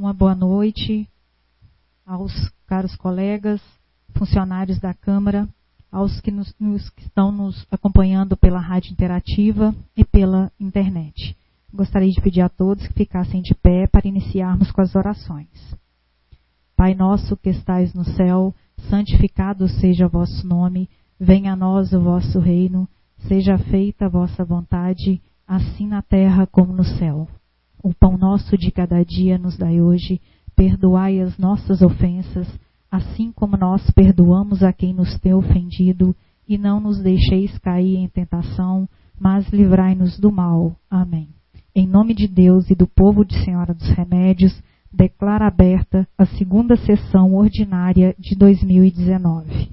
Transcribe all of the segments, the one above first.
Uma boa noite aos caros colegas, funcionários da Câmara, aos que estão nos acompanhando pela rádio interativa e pela internet. Gostaria de pedir a todos que ficassem de pé para iniciarmos com as orações. Pai nosso que estais no céu, santificado seja o vosso nome, venha a nós o vosso reino, seja feita a vossa vontade, assim na terra como no céu. O pão nosso de cada dia nos dai hoje, perdoai as nossas ofensas, assim como nós perdoamos a quem nos tem ofendido, e não nos deixeis cair em tentação, mas livrai-nos do mal. Amém. Em nome de Deus e do povo de Senhora dos Remédios, declara aberta a segunda sessão ordinária de 2019.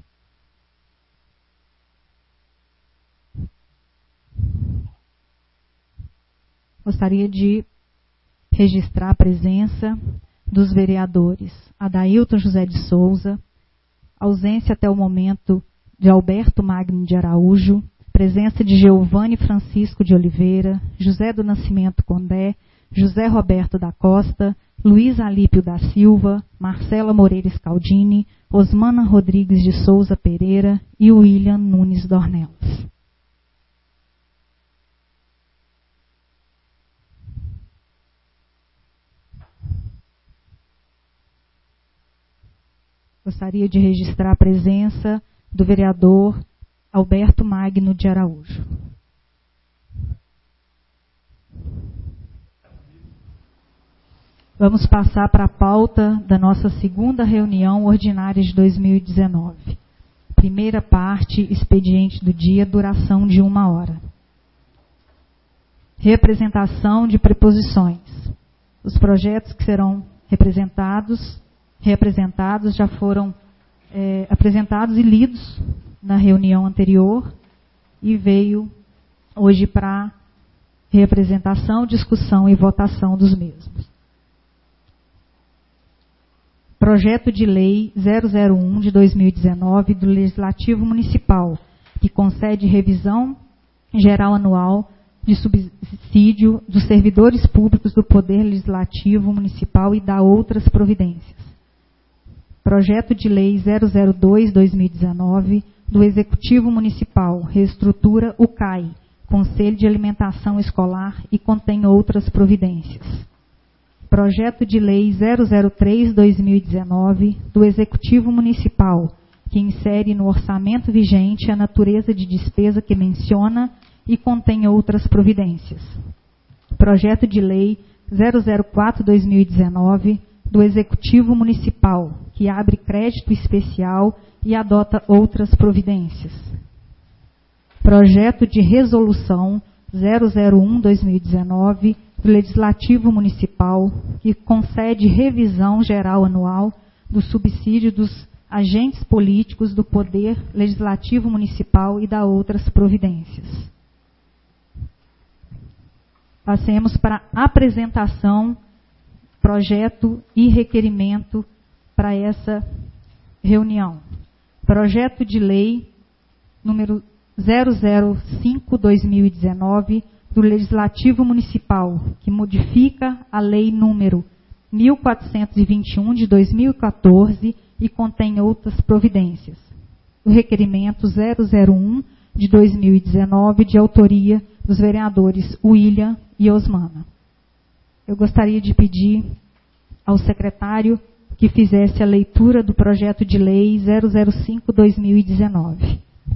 Gostaria de registrar a presença dos vereadores Adailton José de Souza, ausência até o momento de Alberto Magno de Araújo, presença de Geovane Francisco de Oliveira, José do Nascimento Condé, José Roberto da Costa, Luiz Alípio da Silva, Marcela Moreira Scaldini, Osmana Rodrigues de Souza Pereira e William Nunes Dornelas. Gostaria de registrar a presença do vereador Alberto Magno de Araújo. Vamos passar para a pauta da nossa segunda reunião ordinária de 2019. Primeira parte, expediente do dia, duração de 1 hora. Representação de preposições. Os projetos que serão representados já foram apresentados e lidos na reunião anterior e veio hoje para representação, discussão e votação dos mesmos. Projeto de Lei 001 de 2019 do Legislativo Municipal, que concede revisão geral anual de subsídio dos servidores públicos do Poder Legislativo Municipal e dá outras providências. Projeto de Lei 002/2019 do Executivo Municipal, reestrutura o CAI, Conselho de Alimentação Escolar, e contém outras providências. Projeto de Lei 003/2019 do Executivo Municipal, que insere no orçamento vigente a natureza de despesa que menciona e contém outras providências. Projeto de Lei 004/2019 do Executivo Municipal, que abre crédito especial e adota outras providências. Projeto de Resolução 001/2019 do Legislativo Municipal, que concede revisão geral anual do subsídio dos agentes políticos do Poder Legislativo Municipal e dá outras providências. Passemos para a apresentação, projeto e requerimento para essa reunião. Projeto de Lei número 005/2019 do Legislativo Municipal, que modifica a Lei número 1421 de 2014 e contém outras providências. O requerimento 001 de 2019, de autoria dos vereadores William e Osmana. Eu gostaria de pedir ao secretário que fizesse a leitura do projeto de lei 005/2019.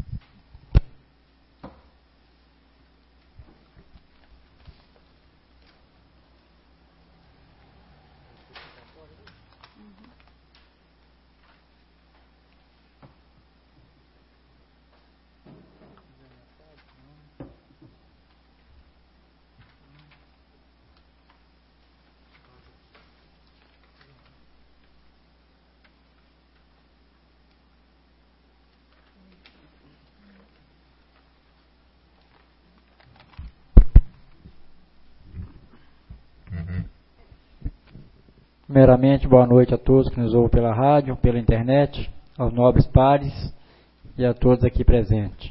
Primeiramente, boa noite a todos que nos ouvem pela rádio, pela internet, aos nobres pares e a todos aqui presentes.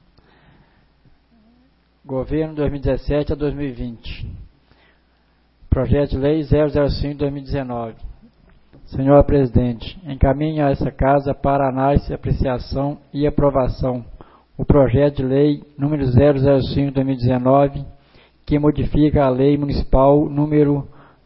Governo 2017 a 2020. Projeto de Lei 005/2019. Senhor Presidente, encaminho a essa Casa para análise, apreciação e aprovação o projeto de lei número 005/2019, que modifica a Lei Municipal número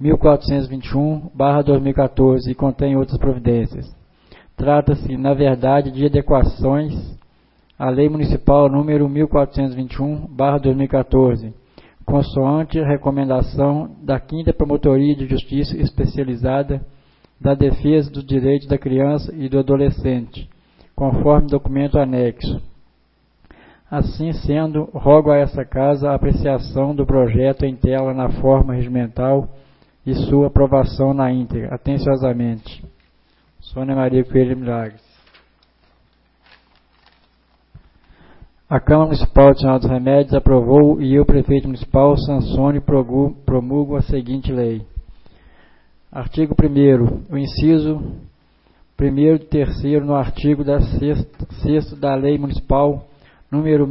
1421/2014 e contém outras providências. Trata-se, na verdade, de adequações à Lei Municipal número 1421/2014, consoante a recomendação da 5ª Promotoria de Justiça Especializada da Defesa dos Direitos da Criança e do Adolescente, conforme documento anexo. Assim sendo, rogo a essa Casa a apreciação do projeto em tela na forma regimental e sua aprovação na íntegra. Atenciosamente. Sônia Maria Coelho Milagres. A Câmara Municipal de Senhor dos Remédios aprovou e eu, prefeito municipal, sanciono e promulgo a seguinte lei. Artigo 1º. O inciso 1º e 3º no artigo 6º da Lei Municipal número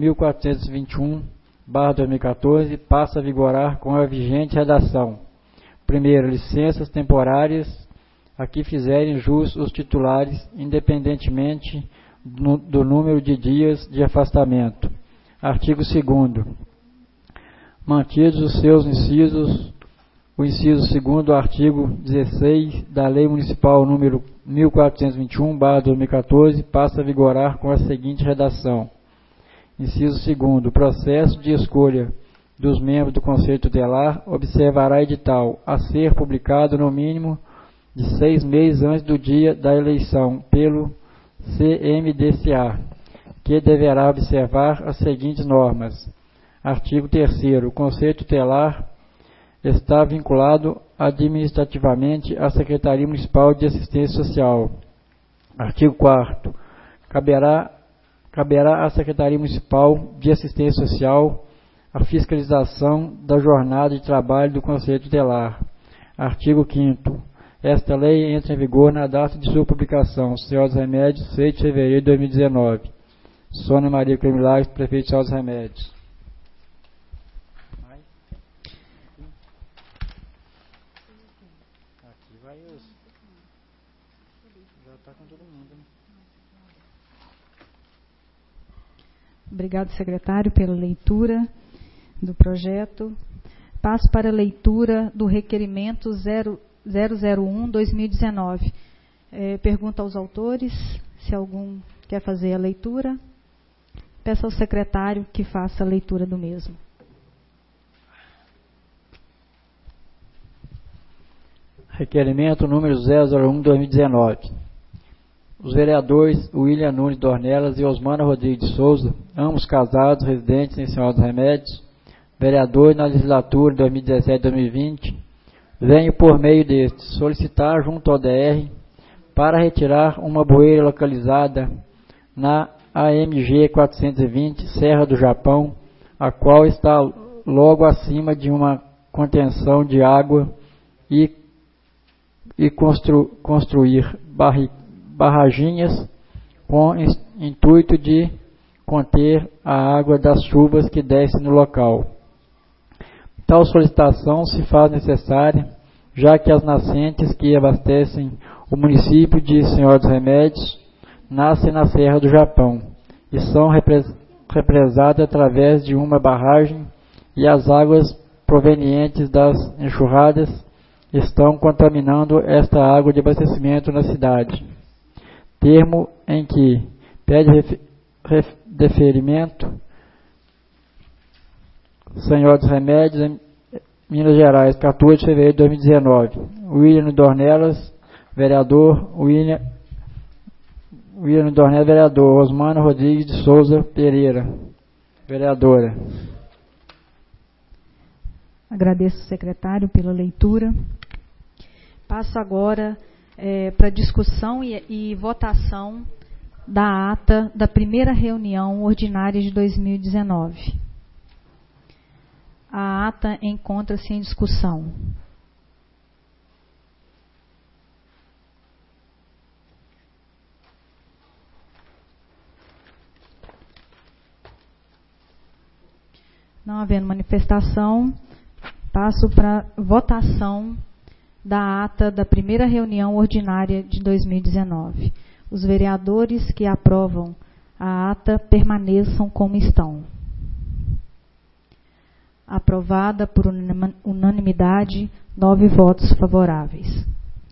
1421/2014 passa a vigorar com a vigente redação. Primeiro, licenças temporárias a que fizerem jus os titulares, independentemente do número de dias de afastamento. Artigo 2º. Mantidos os seus incisos, o inciso 2º do artigo 16 da Lei Municipal número 1421/2014 passa a vigorar com a seguinte redação. Inciso 2º. O processo de escolha dos membros do Conselho Tutelar observará edital a ser publicado no mínimo de 6 meses antes do dia da eleição pelo CMDCA, que deverá observar as seguintes normas. Artigo 3º. O Conselho Tutelar está vinculado administrativamente à Secretaria Municipal de Assistência Social. Artigo 4º. Caberá à Secretaria Municipal de Assistência Social a fiscalização da jornada de trabalho do Conselho Tutelar. Artigo 5º. Esta lei entra em vigor na data de sua publicação, Senhor dos Remédios, 6 de fevereiro de 2019. Sônia Maria Coelho Milagres, prefeito de Senhor dos Remédios. Aqui vai os... Já está com todo mundo, né? Obrigado, secretário, pela leitura do projeto. Passo para a leitura do requerimento 001/2019. Pergunto aos autores se algum quer fazer a leitura. Peço ao secretário que faça a leitura do mesmo. Requerimento número 001/2019. Os vereadores William Nunes Dornelas e Osmana Rodrigues de Souza, ambos casados, residentes em Senhor dos Remédios, vereadores na legislatura 2017-2020, venho por meio deste solicitar junto ao DR para retirar uma bueira localizada na AMG 420 Serra do Japão, a qual está logo acima de uma contenção de água e construir barraginhas com intuito de conter a água das chuvas que desce no local. Tal solicitação se faz necessária, já que as nascentes que abastecem o município de Senhor dos Remédios nascem na Serra do Japão e são represadas através de uma barragem, e as águas provenientes das enxurradas estão contaminando esta água de abastecimento na cidade. Termo em que pede deferimento Senhor dos Remédios, em Minas Gerais, 14 de fevereiro de 2019. William Dornelas, vereador. William Dornelas, vereador. Osmana Rodrigues de Souza Pereira, vereadora. Agradeço ao secretário pela leitura. Passo agora para discussão e votação da ata da primeira reunião ordinária de 2019. A ata encontra-se em discussão. Não havendo manifestação, Passo para votação da ata da primeira reunião ordinária de 2019. Os vereadores que aprovam a ata permaneçam como estão. Aprovada por unanimidade, 9 votos favoráveis.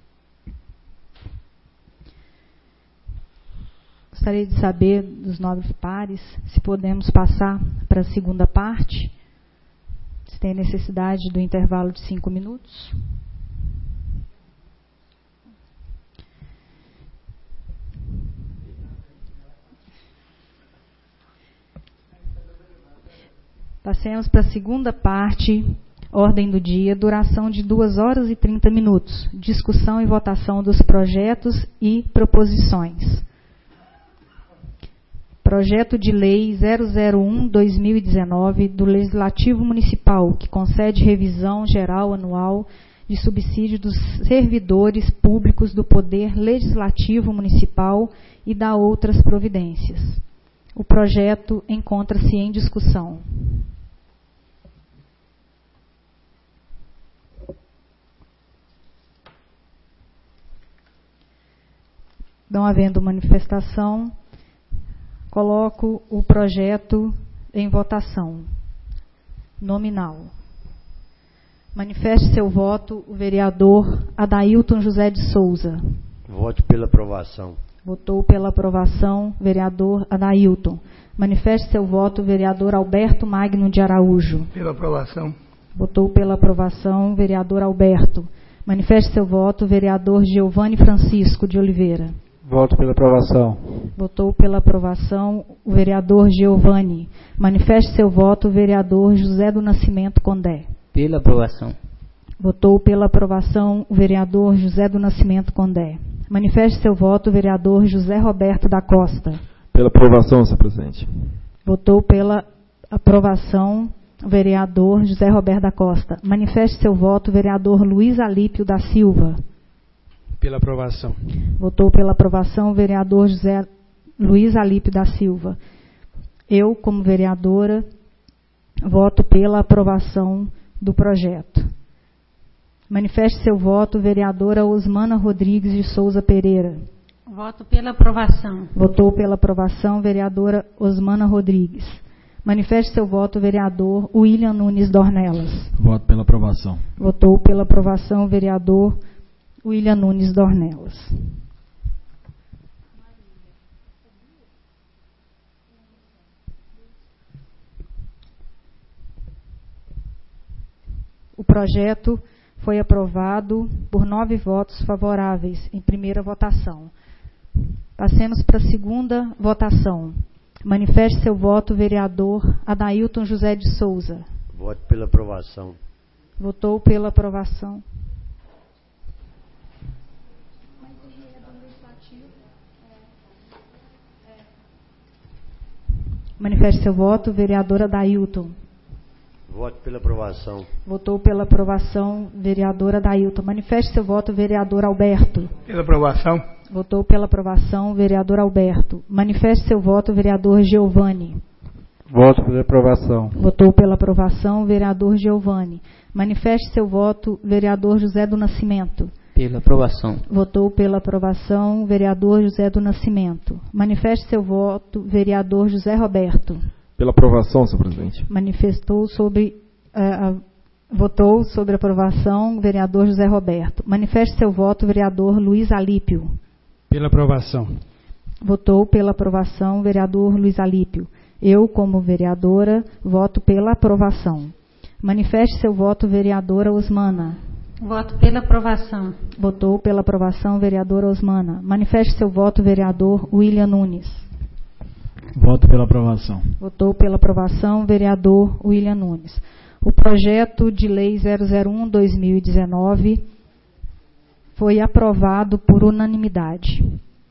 Gostaria de saber dos nobres pares se podemos passar para a segunda parte, se tem necessidade do intervalo de 5 minutos. Passemos para a segunda parte, ordem do dia, duração de 2 horas e 30 minutos, discussão e votação dos projetos e proposições. Projeto de Lei 001/2019 do Legislativo Municipal, que concede revisão geral anual de subsídio dos servidores públicos do Poder Legislativo Municipal e dá outras providências. O projeto encontra-se em discussão. Não havendo manifestação, coloco o projeto em votação. Nominal. Manifeste seu voto o vereador Adailton José de Souza. Voto pela aprovação. Votou pela aprovação, vereador Adailton. Manifeste seu voto o vereador Alberto Magno de Araújo. Pela aprovação. Votou pela aprovação, vereador Alberto. Manifeste seu voto o vereador Giovanni Francisco de Oliveira. Voto pela aprovação. Votou pela aprovação o vereador Giovanni. Manifeste seu voto o vereador José do Nascimento Condé. Pela aprovação. Votou pela aprovação o vereador José do Nascimento Condé. Manifeste seu voto o vereador José Roberto da Costa. Pela aprovação, senhor presidente. Votou pela aprovação o vereador José Roberto da Costa. Manifeste seu voto o vereador Luiz Alípio da Silva. Pela aprovação. Votou pela aprovação o vereador José Luiz Alípio da Silva. Eu, como vereadora, voto pela aprovação do projeto. Manifeste seu voto, vereadora Osmana Rodrigues de Souza Pereira. Voto pela aprovação. Votou pela aprovação, vereadora Osmana Rodrigues. Manifeste seu voto, vereador William Nunes Dornelas. Voto pela aprovação. Votou pela aprovação, vereador William Nunes Dornelas. O projeto foi aprovado por 9 votos favoráveis em primeira votação. Passemos para a segunda votação. Manifeste seu voto, vereador Adailton José de Souza. Voto pela aprovação. Votou pela aprovação. Manifeste seu voto, vereadora Adailton. Voto pela aprovação. Votou pela aprovação, vereadora Adailton. Manifeste seu voto, vereador Alberto. Pela aprovação. Votou pela aprovação, vereador Alberto. Manifeste seu voto, vereador Giovanni. Voto pela aprovação. Votou pela aprovação, vereador Giovanni. Manifeste seu voto, vereador José do Nascimento. Pela aprovação. Votou pela aprovação, vereador José do Nascimento. Manifeste seu voto, vereador José Roberto. Pela aprovação, senhor presidente. Votou sobre a aprovação, vereador José Roberto. Manifeste seu voto, vereador Luiz Alípio. Pela aprovação. Votou pela aprovação, vereador Luiz Alípio. Eu, como vereadora, voto pela aprovação. Manifeste seu voto, vereadora Osmana. Voto pela aprovação. Votou pela aprovação, vereadora Osmana. Manifeste seu voto, vereador William Nunes. Voto pela aprovação. Votou pela aprovação, vereador William Nunes. O projeto de lei 001/2019 foi aprovado por unanimidade.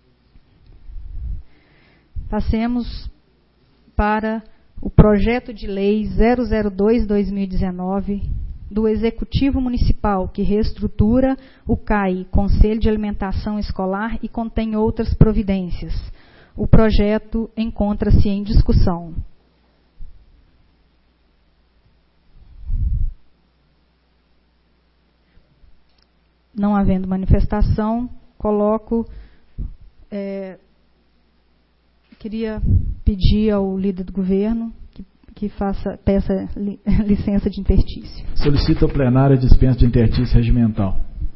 Passemos para o projeto de lei 002/2019 do Executivo Municipal, que reestrutura o CAI, Conselho de Alimentação Escolar, e contém outras providências. O projeto encontra-se em discussão. Não havendo manifestação, coloco... queria pedir ao líder do governo que peça licença de interstício. Solicito ao plenário a dispensa de interstício regimental.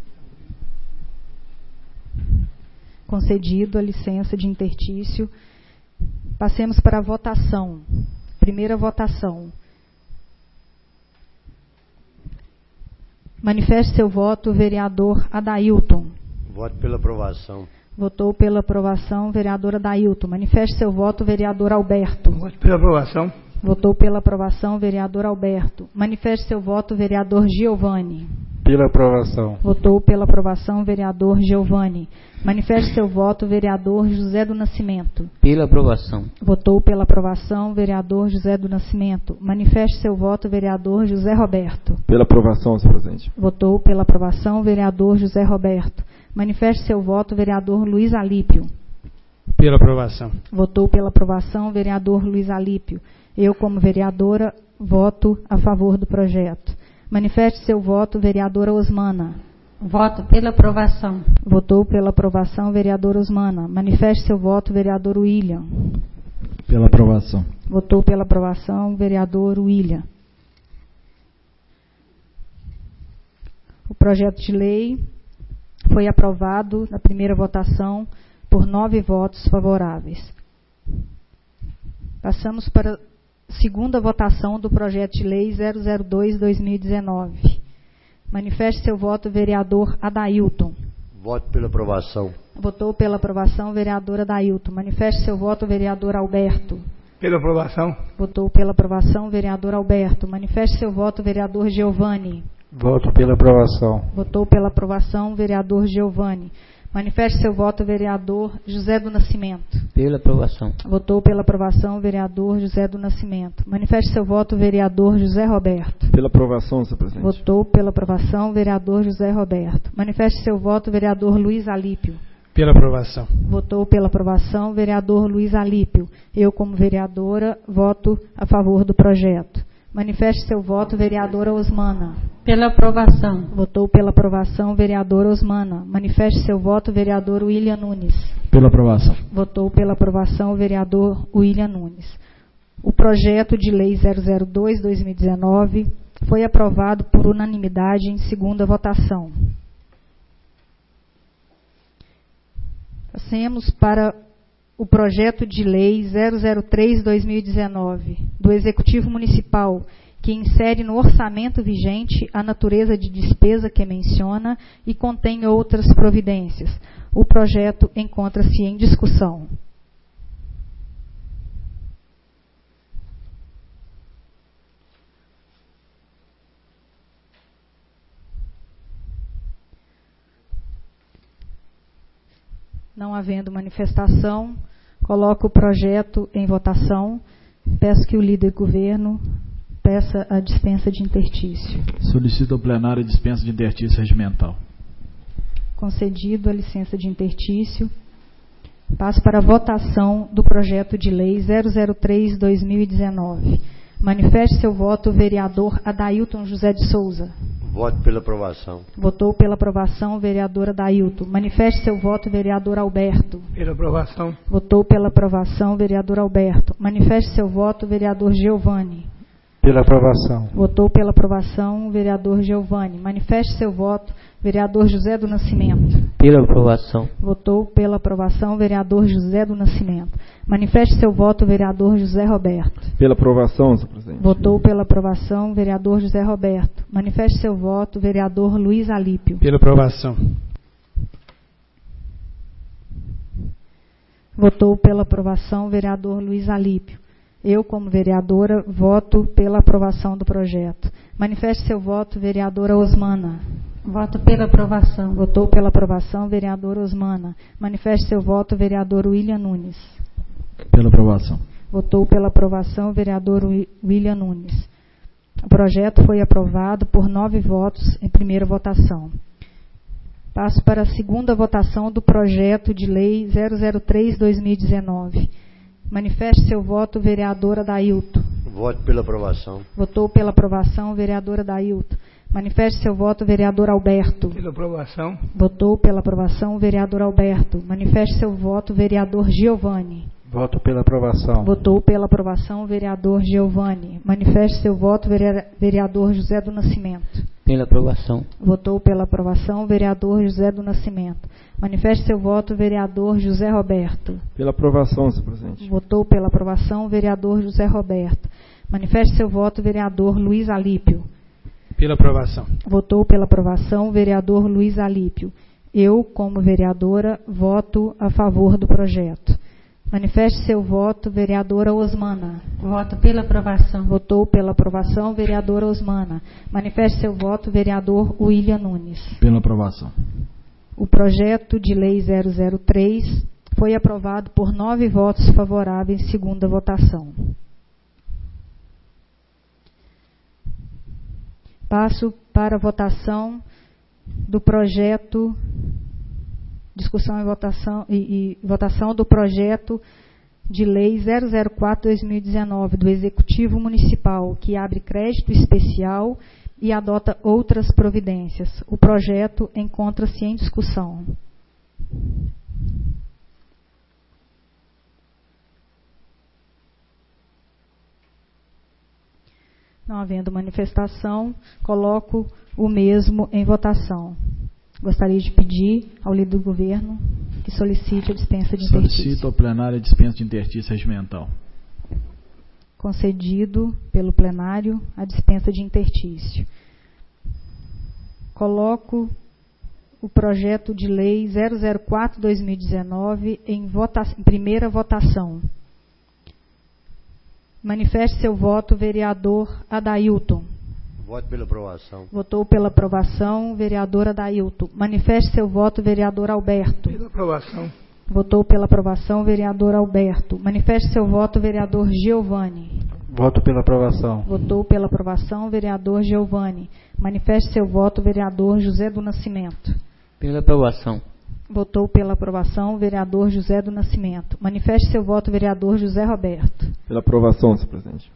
Concedido a licença de interstício. Passemos para a votação. Primeira votação. Manifeste seu voto, vereador Adailton. Voto pela aprovação. Votou pela aprovação, vereador Adailton. Manifeste seu voto, vereador Alberto. Voto pela aprovação. Votou pela aprovação, vereador Alberto. Manifeste seu voto, vereador Giovanni. Pela aprovação. Votou pela aprovação, vereador Giovanni. Manifeste seu voto, vereador José do Nascimento. Pela aprovação. Votou pela aprovação, vereador José do Nascimento. Manifeste seu voto, vereador José Roberto. Pela aprovação, senhor presidente. Votou pela aprovação, vereador José Roberto. Manifeste seu voto, vereador Luiz Alípio. Pela aprovação. Votou pela aprovação, vereador Luiz Alípio. Eu, como vereadora, voto a favor do projeto. Manifeste seu voto, vereadora Osmana. Voto pela aprovação. Votou pela aprovação, vereadora Osmana. Manifeste seu voto, vereador William. Pela aprovação. Votou pela aprovação, vereador William. O projeto de lei foi aprovado na primeira votação por 9 votos favoráveis. Passamos para a segunda votação do projeto de lei 002/2019. Manifeste seu voto, vereador Adailton. Voto pela aprovação. Votou pela aprovação, vereador Adailton. Manifeste seu voto, vereador Alberto. Pela aprovação. Votou pela aprovação, vereador Alberto. Manifeste seu voto, vereador Giovanni. Voto pela aprovação. Votou pela aprovação, vereador Giovanni. Manifeste seu voto, vereador José do Nascimento. Pela aprovação. Votou pela aprovação, vereador José do Nascimento. Manifeste seu voto, vereador José Roberto. Pela aprovação, senhor presidente. Votou pela aprovação, vereador José Roberto. Manifeste seu voto, vereador Luiz Alípio. Pela aprovação. Votou pela aprovação, vereador Luiz Alípio. Eu, como vereadora, voto a favor do projeto. Manifeste seu voto, vereadora Osmana. Pela aprovação. Votou pela aprovação, vereadora Osmana. Manifeste seu voto, vereador William Nunes. Pela aprovação. Votou pela aprovação, vereador William Nunes. O projeto de lei 002/2019 foi aprovado por unanimidade em segunda votação. Passemos para o projeto de lei 003/2019 do Executivo Municipal, que insere no orçamento vigente a natureza de despesa que menciona e contém outras providências. O projeto encontra-se em discussão. Não havendo manifestação, coloco o projeto em votação. Peço que o líder do governo peça a dispensa de interstício. Solicito ao plenário a dispensa de interstício regimental. Concedido a licença de interstício. Passo para a votação do projeto de lei 003/2019. Manifeste seu voto, vereador Adailton José de Souza. Voto pela aprovação. Votou pela aprovação, vereador Adailton. Manifeste seu voto, vereador Alberto. Pela aprovação. Votou pela aprovação, vereador Alberto. Manifeste seu voto, vereador Giovanni. Pela aprovação. Votou pela aprovação, vereador Giovanni. Manifeste seu voto, vereador José do Nascimento. Pela aprovação. Votou pela aprovação, vereador José do Nascimento. Manifeste seu voto, vereador José Roberto. Pela aprovação, senhor presidente. Votou pela aprovação, vereador José Roberto. Manifeste seu voto, vereador Luiz Alípio. Pela aprovação. Votou pela aprovação, vereador Luiz Alípio. Eu, como vereadora, voto pela aprovação do projeto. Manifeste seu voto, vereadora Osmana. Voto pela aprovação. Votou pela aprovação, vereadora Osmana. Manifeste seu voto, vereador William Nunes. Pela aprovação. Votou pela aprovação, vereador William Nunes. O projeto foi aprovado por 9 votos em primeira votação. Passo para a segunda votação do projeto de lei 003/2019. Manifeste seu voto, vereadora Adailton. Voto pela aprovação. Votou pela aprovação, vereadora Adailton. Manifeste seu voto, vereador Alberto. Pela aprovação. Votou pela aprovação, vereador Alberto. Manifeste seu voto, vereador Giovanni. Voto pela aprovação. Votou pela aprovação, vereador Giovanni. Manifeste seu voto, vereador José do Nascimento. Pela aprovação. Votou pela aprovação, vereador José do Nascimento. Manifeste seu voto, vereador José Roberto. Pela aprovação, senhor presidente. Votou pela aprovação, vereador José Roberto. Manifeste seu voto, vereador Luiz Alípio. Pela aprovação. Votou pela aprovação, vereador Luiz Alípio. Eu, como vereadora, voto a favor do projeto. Manifeste seu voto, vereadora Osmana. Voto pela aprovação. Votou pela aprovação, vereadora Osmana. Manifeste seu voto, vereador William Nunes. Pela aprovação. O projeto de lei 003 foi aprovado por 9 votos favoráveis em segunda votação. Passo para a votação do projeto, discussão e votação do projeto de lei 004/2019 do Executivo Municipal, que abre crédito especial e adota outras providências. O projeto encontra-se em discussão. Não havendo manifestação, coloco o mesmo em votação. Gostaria de pedir ao líder do governo que solicite a dispensa de interstício. Solicito ao plenário a dispensa de interstício regimental. Concedido pelo plenário a dispensa de interstício. Coloco o projeto de lei 004/2019 em primeira votação. Manifeste seu voto, vereador Adailton. Voto pela aprovação. Votou pela aprovação, vereador Adailton. Manifeste seu voto, vereador Alberto. Pela aprovação. Votou pela aprovação, vereador Alberto. Manifeste seu voto, vereador Giovanni. Voto pela aprovação. Votou pela aprovação, vereador Giovanni. Manifeste seu voto, vereador José do Nascimento. Pela aprovação. Votou pela aprovação, vereador José do Nascimento. Manifeste seu voto, vereador José Roberto. Pela aprovação, senhor presidente.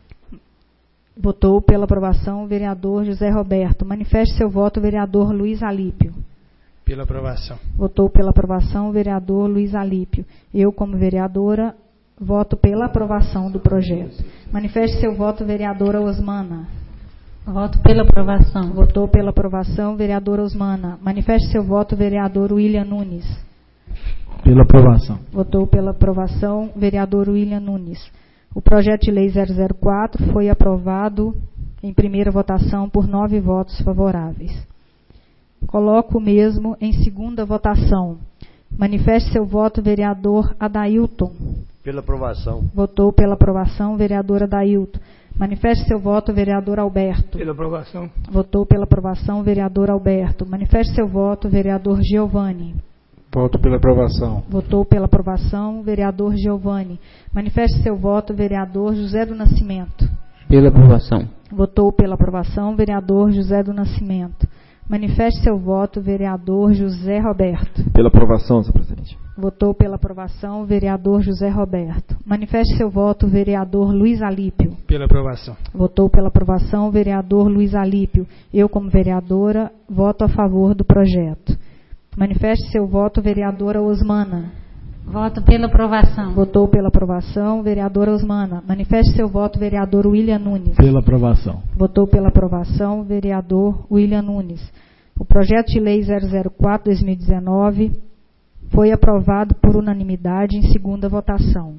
Votou pela aprovação, vereador José Roberto. Manifeste seu voto, vereador Luiz Alípio. Pela aprovação. Votou pela aprovação, vereador Luiz Alípio. Eu, como vereadora, voto pela aprovação do projeto. Manifeste seu voto, vereadora Osmana. Voto pela aprovação. Votou pela aprovação, vereadora Osmana. Manifeste seu voto, vereador William Nunes. Pela aprovação. Votou pela aprovação, vereador William Nunes. O projeto de lei 004 foi aprovado em primeira votação por 9 votos favoráveis. Coloco o mesmo em segunda votação. Manifeste seu voto, vereador Adailton. Pela aprovação. Votou pela aprovação, vereador Adailton. Manifeste seu voto, vereador Alberto. Pela aprovação. Votou pela aprovação, vereador Alberto. Manifeste seu voto, vereador Giovanni. Voto pela aprovação. Votou pela aprovação, vereador Giovanni. Manifeste seu voto, vereador José do Nascimento. Pela aprovação. Votou pela aprovação, vereador José do Nascimento. Manifeste seu voto, vereador José Roberto. Pela aprovação, senhor presidente. Votou pela aprovação, vereador José Roberto. Manifeste seu voto, vereador Luiz Alípio. Pela aprovação. Votou pela aprovação, vereador Luiz Alípio. Eu, como vereadora, voto a favor do projeto. Manifeste seu voto, vereadora Osmana. Voto pela aprovação. Votou pela aprovação, vereadora Osmana. Manifeste seu voto, vereador William Nunes. Pela aprovação. Votou pela aprovação, vereador William Nunes. O projeto de lei 004/2019 foi aprovado por unanimidade em segunda votação.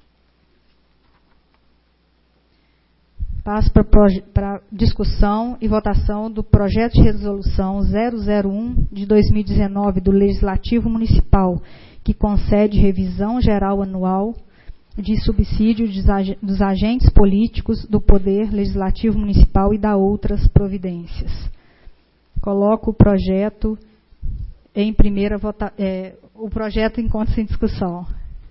Passo para discussão e votação do projeto de resolução 001 de 2019 do Legislativo Municipal, que concede revisão geral anual de subsídio dos agentes políticos do Poder Legislativo Municipal e da outras providências. Coloco o projeto em primeira votação. O projeto encontra-se em discussão.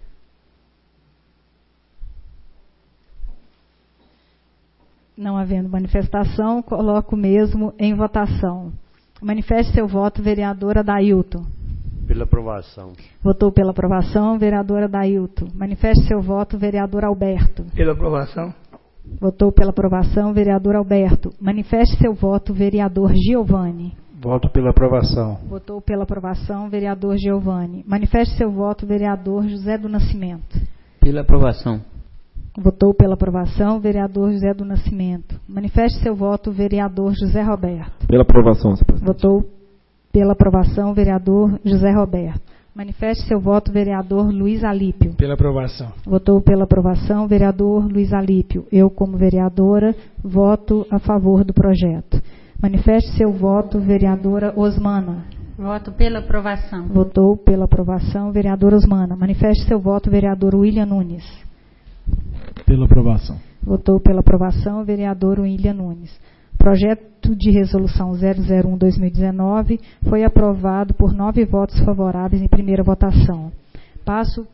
Não havendo manifestação, coloco mesmo em votação. Manifeste seu voto, vereadora Adailton. Pela aprovação. Votou pela aprovação, vereadora Adailton. Manifeste seu voto, vereador Alberto. Pela aprovação. Votou pela aprovação, vereador Alberto. Manifeste seu voto, vereador Giovanni. Voto pela aprovação. Votou pela aprovação, vereador Giovanni. Manifeste seu voto, vereador José do Nascimento. Pela aprovação. Votou pela aprovação, vereador José do Nascimento. Manifeste seu voto, vereador José Roberto. Pela aprovação, senhor presidente. Votou pela aprovação, vereador José Roberto. Manifeste seu voto, vereador Luiz Alípio. Pela aprovação. Votou pela aprovação, vereador Luiz Alípio. Eu, como vereadora, voto a favor do projeto. Manifeste seu voto, vereadora Osmana. Voto pela aprovação. Votou pela aprovação, vereadora Osmana. Manifeste seu voto, vereador William Nunes. Pela aprovação. Votou pela aprovação, vereador William Nunes. Projeto de resolução 001/2019 foi aprovado por 9 votos favoráveis em primeira votação. Passo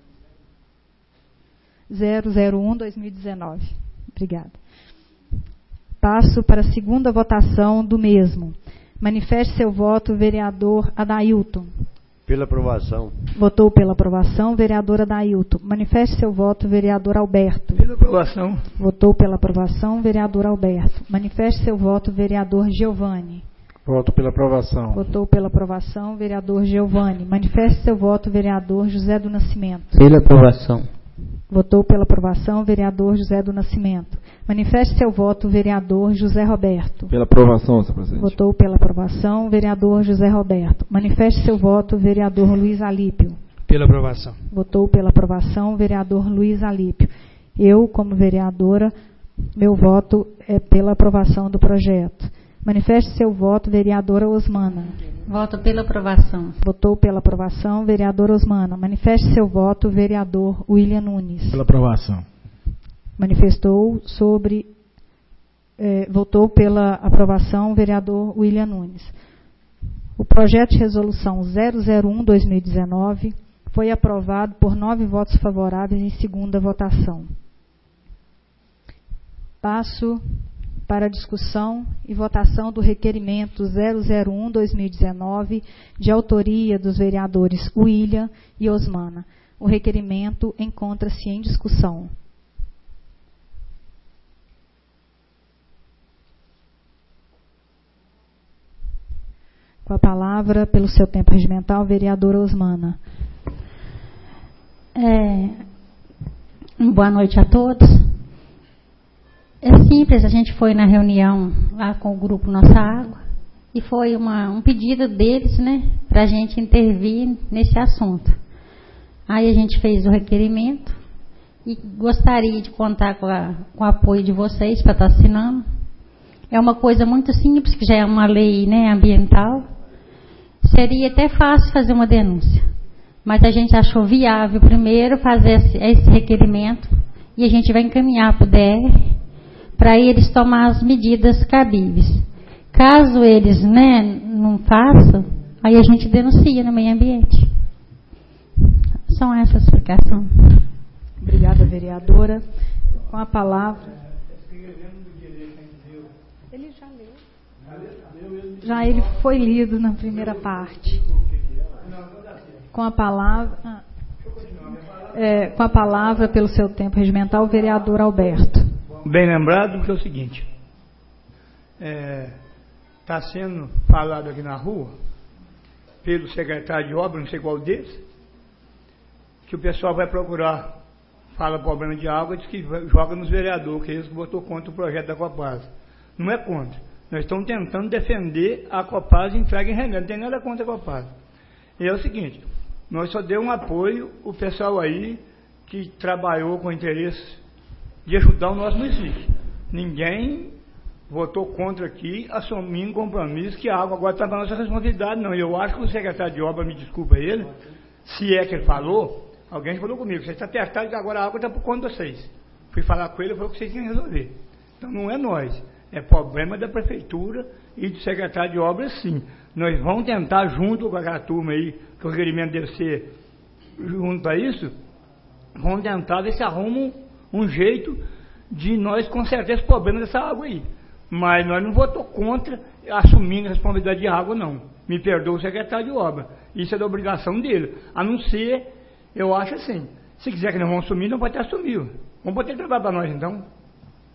001/2019. Obrigada. Passo para a segunda votação do mesmo. Manifeste seu voto, vereador Adailton. Pela aprovação. Votou pela aprovação, vereador Adailton. Manifeste seu voto, vereador Alberto. Pela aprovação. Votou pela aprovação, vereador Alberto. Manifeste seu voto, vereador Giovanni. Voto pela aprovação. Votou pela aprovação, vereador Giovanni. Manifeste seu voto, vereador José do Nascimento. Pela aprovação. Votou pela aprovação, vereador José do Nascimento. Manifeste seu voto, vereador José Roberto. Pela aprovação, senhor presidente. Votou pela aprovação, vereador José Roberto. Manifeste seu voto, vereador Luiz Alípio. Pela aprovação. Votou pela aprovação, vereador Luiz Alípio. Eu, como vereadora, meu voto é pela aprovação do projeto. Manifeste seu voto, vereadora Osmana. Voto pela aprovação. Votou pela aprovação, vereador Osmana. Manifeste seu voto, vereador William Nunes. Pela aprovação. Manifestou sobre... votou pela aprovação, vereador William Nunes. O projeto de resolução 001/2019 foi aprovado por 9 votos favoráveis em segunda votação. Passo para a discussão e votação do requerimento 001/2019, de autoria dos vereadores William e Osmana. O requerimento encontra-se em discussão. Com a palavra, pelo seu tempo regimental, vereadora Osmana. Boa noite a todos. É simples, a gente foi na reunião lá com o grupo Nossa Água e foi um pedido deles, né, para a gente intervir nesse assunto. Aí a gente fez o requerimento e gostaria de contar com o apoio de vocês para estar assinando. É uma coisa muito simples, que já é uma lei, né, ambiental. Seria até fácil fazer uma denúncia, mas a gente achou viável primeiro fazer esse requerimento e a gente vai encaminhar para o DR para eles tomar as medidas cabíveis. Caso eles, né, não façam, aí a gente denuncia no meio ambiente. São essas explicações. Obrigada, vereadora. Com a palavra... Ele já leu. Já ele foi lido na primeira parte. Com a palavra... com a palavra, pelo seu tempo regimental, o vereador Alberto. Bem lembrado, porque é o seguinte, está sendo falado aqui na rua, pelo secretário de obra, não sei qual deles, que o pessoal vai procurar, fala problema de água, diz que joga nos vereadores, que eles votou contra o projeto da Copasa. Não é contra. Nós estamos tentando defender a Copasa e entrega em remédio, não tem nada contra a Copasa. E é o seguinte, nós só demos um apoio, o pessoal aí que trabalhou com interesse de ajudar o nosso município. Ninguém votou contra aqui, assumindo compromisso que a água agora está para nossa responsabilidade, não. Eu acho que o secretário de obra, me desculpa ele, se é que ele falou, alguém falou comigo, você está testado que agora a água está por conta de vocês. Fui falar com ele, ele falou que vocês tinham que resolver. Então não é nós, é problema da prefeitura e do secretário de obra, sim. Nós vamos tentar, junto com aquela turma aí, que o requerimento deve ser junto a isso, vamos tentar ver se arrumam um jeito de nós consertar esse problema dessa água aí. Mas nós não votamos contra assumindo a responsabilidade de água, não. Me perdoa o secretário de obra. Isso é da obrigação dele. A não ser, eu acho assim, se quiser que nós vamos assumir, não pode ter assumido. Vamos botar ele trabalho para nós, então.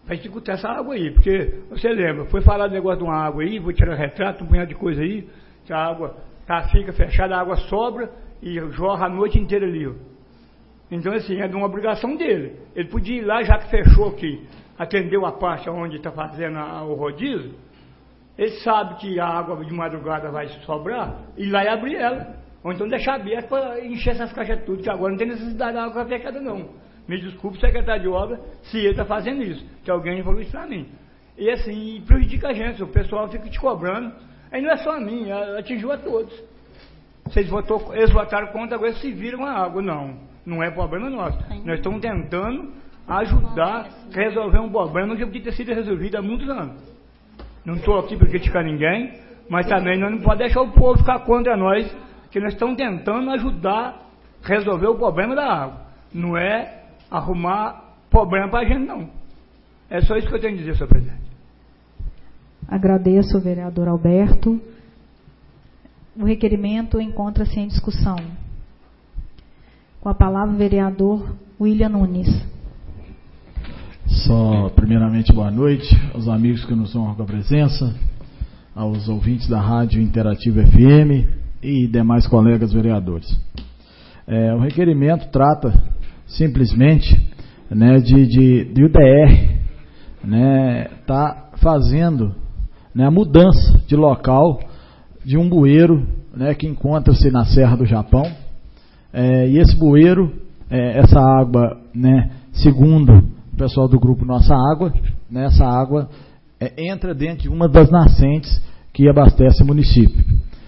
para dificultar essa água aí, porque você lembra, foi falado negócio de uma água aí, vou tirar retrato, um punhado de coisa aí, que a água fica fechada, a água sobra e jorra a noite inteira ali, ó. Então, assim, é de uma obrigação dele. Ele podia ir lá, já que fechou aqui, atendeu a parte onde está fazendo o rodízio, ele sabe que a água de madrugada vai sobrar, ir lá e abrir ela. Ou então deixar aberto para encher essas caixas tudo, que agora não tem necessidade da água fechada não. Me desculpe, secretário de obra, se ele está fazendo isso, que alguém falou isso para mim. E assim, prejudica a gente, o pessoal fica te cobrando. Aí não é só a mim, atingiu a todos. Eles votaram contra, agora se viram a água. Não é problema nosso. Nós estamos tentando ajudar a resolver um problema que podia ter sido resolvido há muitos anos. Não estou aqui para criticar ninguém, mas também nós não podemos deixar o povo ficar contra nós, que nós estamos tentando ajudar a resolver o problema da água. Não é arrumar problema para a gente, não. É só isso que eu tenho a dizer, senhor presidente. Agradeço ao vereador Alberto. O requerimento encontra-se em discussão. Com a palavra, o vereador William Nunes. Só, primeiramente, boa noite aos amigos que nos honram com a presença, aos ouvintes da Rádio Interativa FM e demais colegas vereadores. O requerimento trata simplesmente, né, de o DR, né, tá fazendo, né, a mudança de local de um bueiro, né, que encontra-se na Serra do Japão. E esse bueiro, essa água, né, segundo o pessoal do grupo Nossa Água, né, essa água entra dentro de uma das nascentes que abastece o município.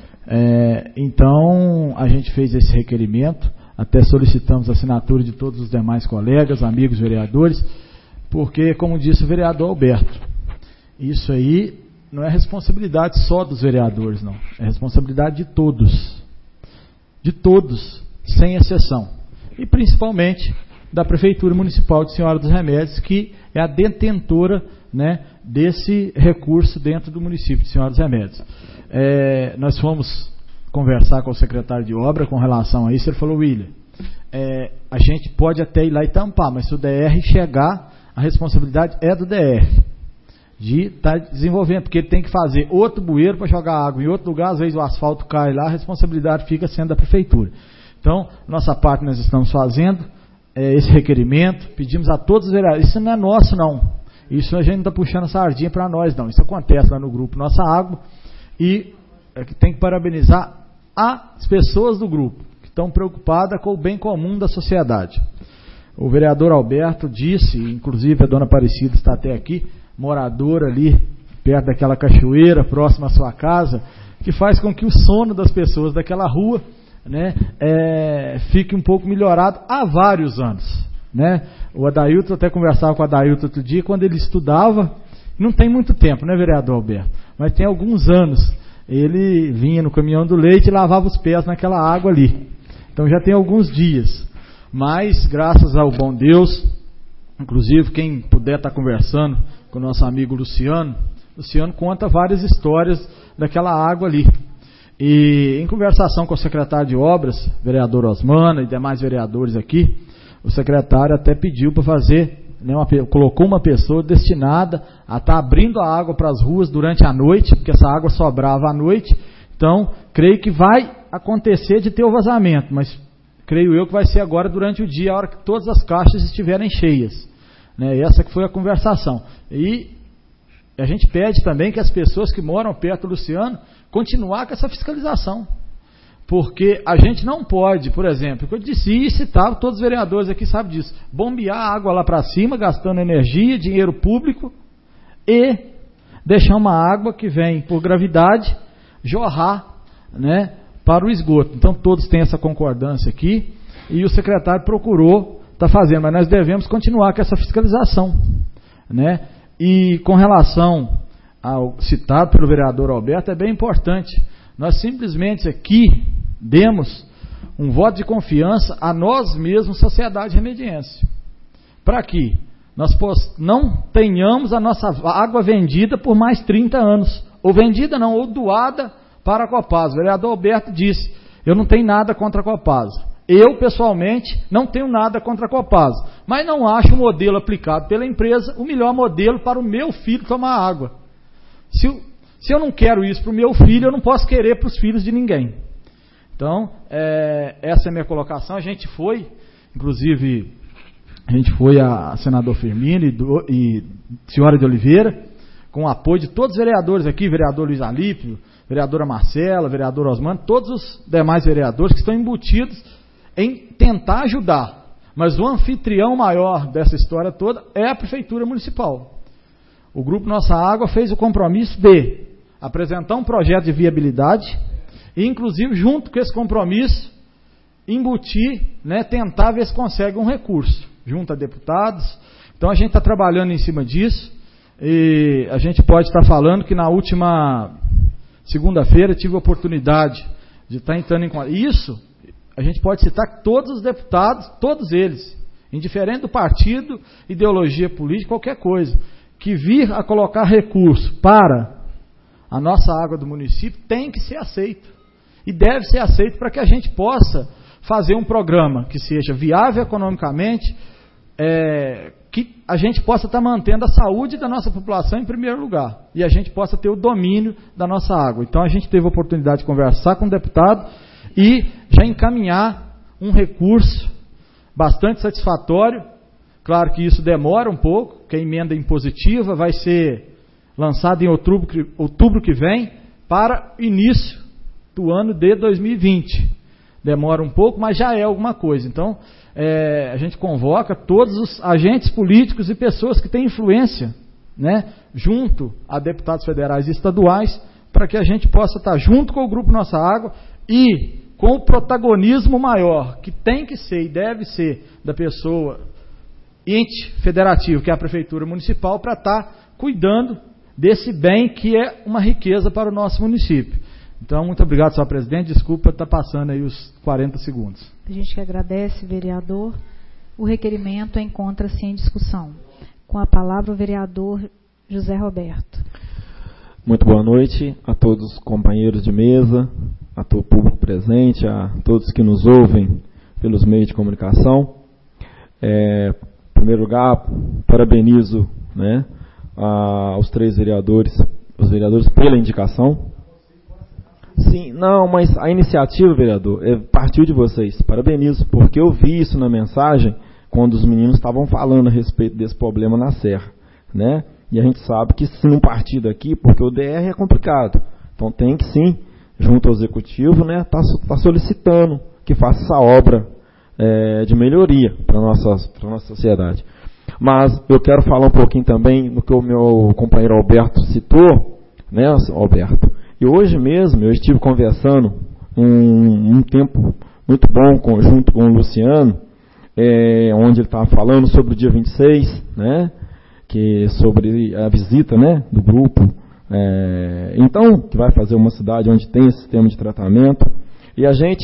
Então, a gente fez esse requerimento, até solicitamos a assinatura de todos os demais colegas, amigos vereadores, porque, como disse o vereador Alberto, isso aí não é responsabilidade só dos vereadores, não. É responsabilidade de todos. De todos, sem exceção. E principalmente da Prefeitura Municipal de Senhora dos Remédios, que é a detentora, né, desse recurso dentro do município de Senhora dos Remédios. Nós fomos conversar com o secretário de obra com relação a isso. Ele falou: William, a gente pode até ir lá e tampar, mas se o DR chegar, a responsabilidade é do DR de estar desenvolvendo, porque ele tem que fazer outro bueiro para jogar água em outro lugar, às vezes o asfalto cai lá, a responsabilidade fica sendo da Prefeitura. Então, nossa parte nós estamos fazendo esse requerimento, pedimos a todos os vereadores. Isso não é nosso, não. Isso a gente não está puxando a sardinha para nós, não. Isso acontece lá no grupo Nossa Água, e tem que parabenizar as pessoas do grupo que estão preocupadas com o bem comum da sociedade. O vereador Alberto disse, inclusive a dona Aparecida está até aqui, moradora ali perto daquela cachoeira próxima à sua casa, que faz com que o sono das pessoas daquela rua, né, fique um pouco melhorado há vários anos, né? O Adailton, até conversava com o Adailton outro dia, quando ele estudava, não tem muito tempo, né, vereador Alberto, mas tem alguns anos, ele vinha no caminhão do leite e lavava os pés naquela água ali. Então já tem alguns dias, mas graças ao bom Deus, inclusive quem puder estar conversando com o nosso amigo Luciano conta várias histórias daquela água ali. E em conversação com o secretário de obras, vereador Osmana e demais vereadores aqui, o secretário até pediu para fazer, né, colocou uma pessoa destinada a estar abrindo a água para as ruas durante a noite, porque essa água sobrava à noite. Então, creio que vai acontecer de ter o vazamento, mas creio eu que vai ser agora durante o dia, a hora que todas as caixas estiverem cheias, né? Essa que foi a conversação. E a gente pede também que as pessoas que moram perto do Luciano continuar com essa fiscalização, porque a gente não pode, por exemplo, que eu disse isso e tal, todos os vereadores aqui sabem disso, bombear a água lá para cima, gastando energia, dinheiro público, e deixar uma água que vem por gravidade jorrar, né, para o esgoto. Então todos têm essa concordância aqui, e o secretário procurou estar fazendo, mas nós devemos continuar com essa fiscalização, né? E com relação ao citado pelo vereador Alberto, é bem importante. Nós simplesmente aqui demos um voto de confiança a nós mesmos, sociedade remediense, para que nós não tenhamos a nossa água vendida por mais 30 anos, ou vendida não, ou doada para a Copasa. O vereador Alberto disse: eu não tenho nada contra a Copasa, Eu, pessoalmente, não tenho nada contra a Copasa, mas não acho o modelo aplicado pela empresa o melhor modelo para o meu filho tomar água. Se eu não quero isso para o meu filho, eu não posso querer para os filhos de ninguém. Então, essa é a minha colocação. A gente foi, inclusive, a senador Firmino e senhora de Oliveira, com o apoio de todos os vereadores aqui, vereador Luiz Alípio, vereadora Marcela, vereador Osmano, todos os demais vereadores que estão embutidos em tentar ajudar. Mas o anfitrião maior dessa história toda é a Prefeitura Municipal. O Grupo Nossa Água fez o compromisso de apresentar um projeto de viabilidade e, inclusive, junto com esse compromisso, embutir, tentar ver se consegue um recurso, junto a deputados. Então, a gente está trabalhando em cima disso e a gente pode estar falando que na última segunda-feira tive a oportunidade de estar entrando em contato. Isso, a gente pode citar todos os deputados, todos eles, indiferente do partido, ideologia política, qualquer coisa, que vir a colocar recurso para a nossa água do município, tem que ser aceito. E deve ser aceito para que a gente possa fazer um programa que seja viável economicamente, que a gente possa estar mantendo a saúde da nossa população em primeiro lugar, e a gente possa ter o domínio da nossa água. Então a gente teve a oportunidade de conversar com o deputado e já encaminhar um recurso bastante satisfatório. Claro que isso demora um pouco, que a emenda impositiva vai ser lançada em outubro que vem, para início do ano de 2020. Demora um pouco, mas já é alguma coisa. Então, a gente convoca todos os agentes políticos e pessoas que têm influência, junto a deputados federais e estaduais, para que a gente possa estar junto com o Grupo Nossa Água e com o protagonismo maior, que tem que ser e deve ser da pessoa ente federativo, que é a Prefeitura Municipal, para estar cuidando desse bem que é uma riqueza para o nosso município. Então, muito obrigado, senhor presidente. Desculpa estar passando aí os 40 segundos. A gente que agradece, vereador. O requerimento encontra-se em discussão. Com a palavra o vereador José Roberto. Muito boa noite a todos os companheiros de mesa, a todo o público presente, a todos que nos ouvem pelos meios de comunicação. Em primeiro lugar, parabenizo aos três vereadores, os vereadores pela indicação. Sim, não, mas a iniciativa, vereador, partiu de vocês. Parabenizo, porque eu vi isso na mensagem quando os meninos estavam falando a respeito desse problema na Serra, E a gente sabe que se não partir daqui, porque o DR é complicado, então tem que sim, junto ao executivo, tá solicitando que faça essa obra de melhoria para a nossa sociedade. Mas eu quero falar um pouquinho também no que o meu companheiro Alberto citou, Alberto. E hoje mesmo eu estive conversando um tempo muito bom junto com o Luciano, onde ele estava falando sobre o dia 26, que sobre a visita do grupo, então, que vai fazer uma cidade onde tem esse sistema de tratamento. E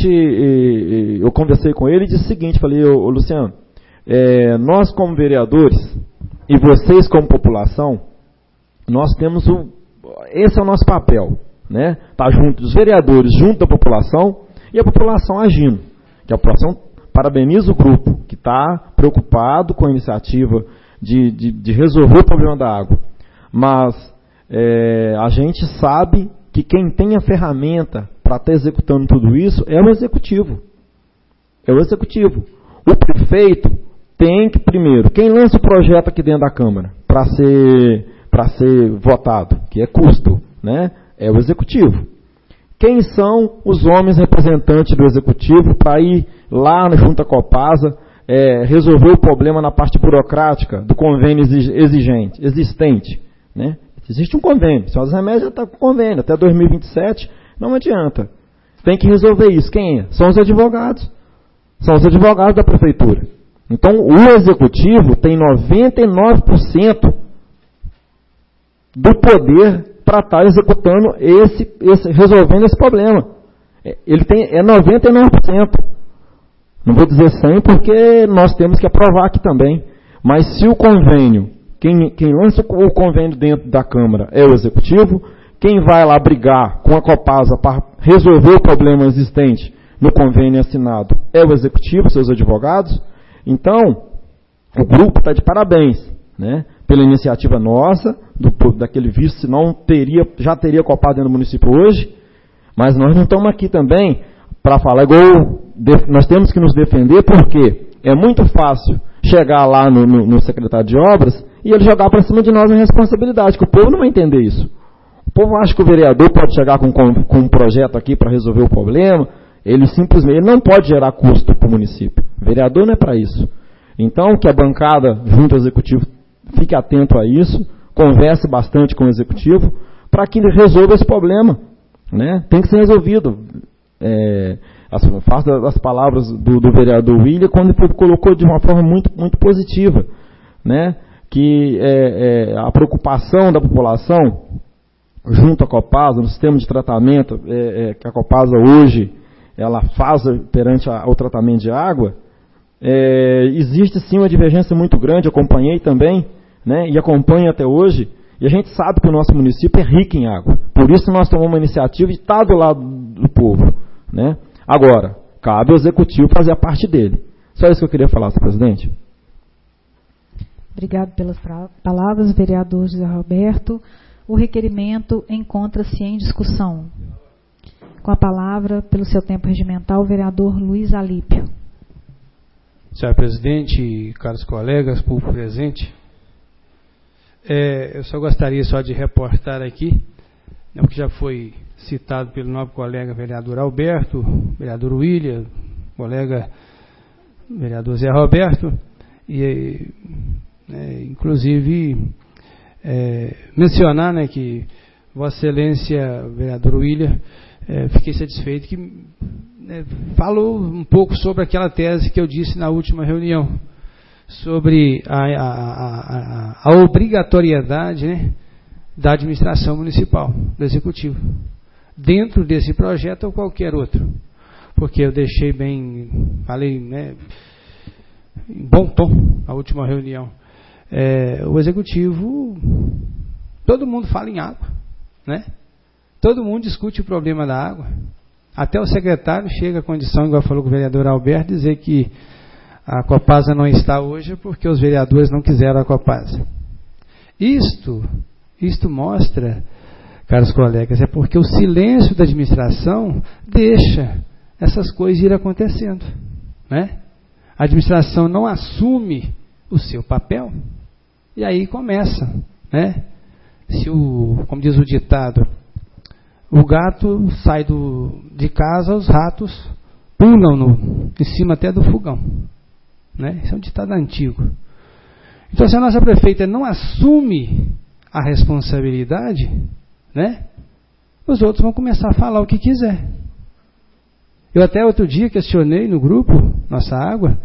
eu conversei com ele e disse o seguinte, falei, ô Luciano, nós como vereadores e vocês como população, nós temos esse é o nosso papel, tá junto dos vereadores, junto da população e a população agindo, que a população parabeniza o grupo que está preocupado com a iniciativa de resolver o problema da água, mas a gente sabe que quem tem a ferramenta para estar executando tudo isso é o executivo. O prefeito tem que, primeiro, quem lança o projeto aqui dentro da Câmara para ser votado, que é custo, é o executivo. Quem são os homens representantes do executivo para ir lá junto à Copasa, resolver o problema na parte burocrática do convênio existente, Existe um convênio, São José Remédio já está com convênio, até 2027 não adianta. Tem que resolver isso. Quem é? São os advogados. São os advogados da prefeitura. Então, o executivo tem 99% do poder para estar executando resolvendo esse problema. Ele tem 99%. Não vou dizer 100% porque nós temos que aprovar aqui também. Mas se o convênio, quem lança o convênio dentro da Câmara é o executivo, quem vai lá brigar com a Copasa para resolver o problema existente no convênio assinado é o executivo, seus advogados. Então, o grupo está de parabéns, né, pela iniciativa nossa, daquele visto, senão já teria Copasa dentro do município hoje, mas nós não estamos aqui também para falar igual, nós temos que nos defender, porque é muito fácil chegar lá no secretário de obras e ele jogar para cima de nós a responsabilidade, que o povo não vai entender isso. O povo acha que o vereador pode chegar com um projeto aqui para resolver o problema, ele não pode gerar custo para o município. O vereador não é para isso. Então, que a bancada, junto ao executivo, fique atento a isso, converse bastante com o executivo, para que ele resolva esse problema, né? Tem que ser resolvido. Faço as palavras do vereador William, quando ele colocou de uma forma muito, muito positiva, né? Que a preocupação da população junto à Copasa, no sistema de tratamento que a Copasa hoje ela faz perante o tratamento de água, existe sim uma divergência muito grande, acompanhei também, né, e acompanho até hoje, e a gente sabe que o nosso município é rico em água, por isso nós tomamos uma iniciativa de estar do lado do povo, né? Agora, cabe ao executivo fazer a parte dele. Só isso que eu queria falar, senhor presidente. Obrigado pelas palavras, vereador José Roberto. O requerimento encontra-se em discussão. Com a palavra, pelo seu tempo regimental, o vereador Luiz Alípio. Senhor presidente, caros colegas, público presente, eu só gostaria de reportar aqui, o que já foi citado pelo nobre colega vereador Alberto, vereador William, colega vereador Zé Roberto, e inclusive mencionar, né, que Vossa Excelência, vereador William, fiquei satisfeito que falou um pouco sobre aquela tese que eu disse na última reunião, sobre a obrigatoriedade, né, da administração municipal, do executivo, dentro desse projeto ou qualquer outro, porque eu deixei falei, né, em bom tom na última reunião. O executivo, todo mundo fala em água, né? Todo mundo discute o problema da água. Até o secretário chega à condição, igual falou com o vereador Alberto, dizer que a Copasa não está hoje porque os vereadores não quiseram a Copasa. Isto mostra, caros colegas, é porque o silêncio da administração deixa essas coisas ir acontecendo, né? A administração não assume o seu papel e aí começa, né? Como diz o ditado, o gato sai de casa, os ratos pulam em cima até do fogão, né? Isso é um ditado antigo. Então, se a nossa prefeita não assume a responsabilidade, né, os outros vão começar a falar o que quiser. Eu até outro dia questionei no grupo Nossa Água,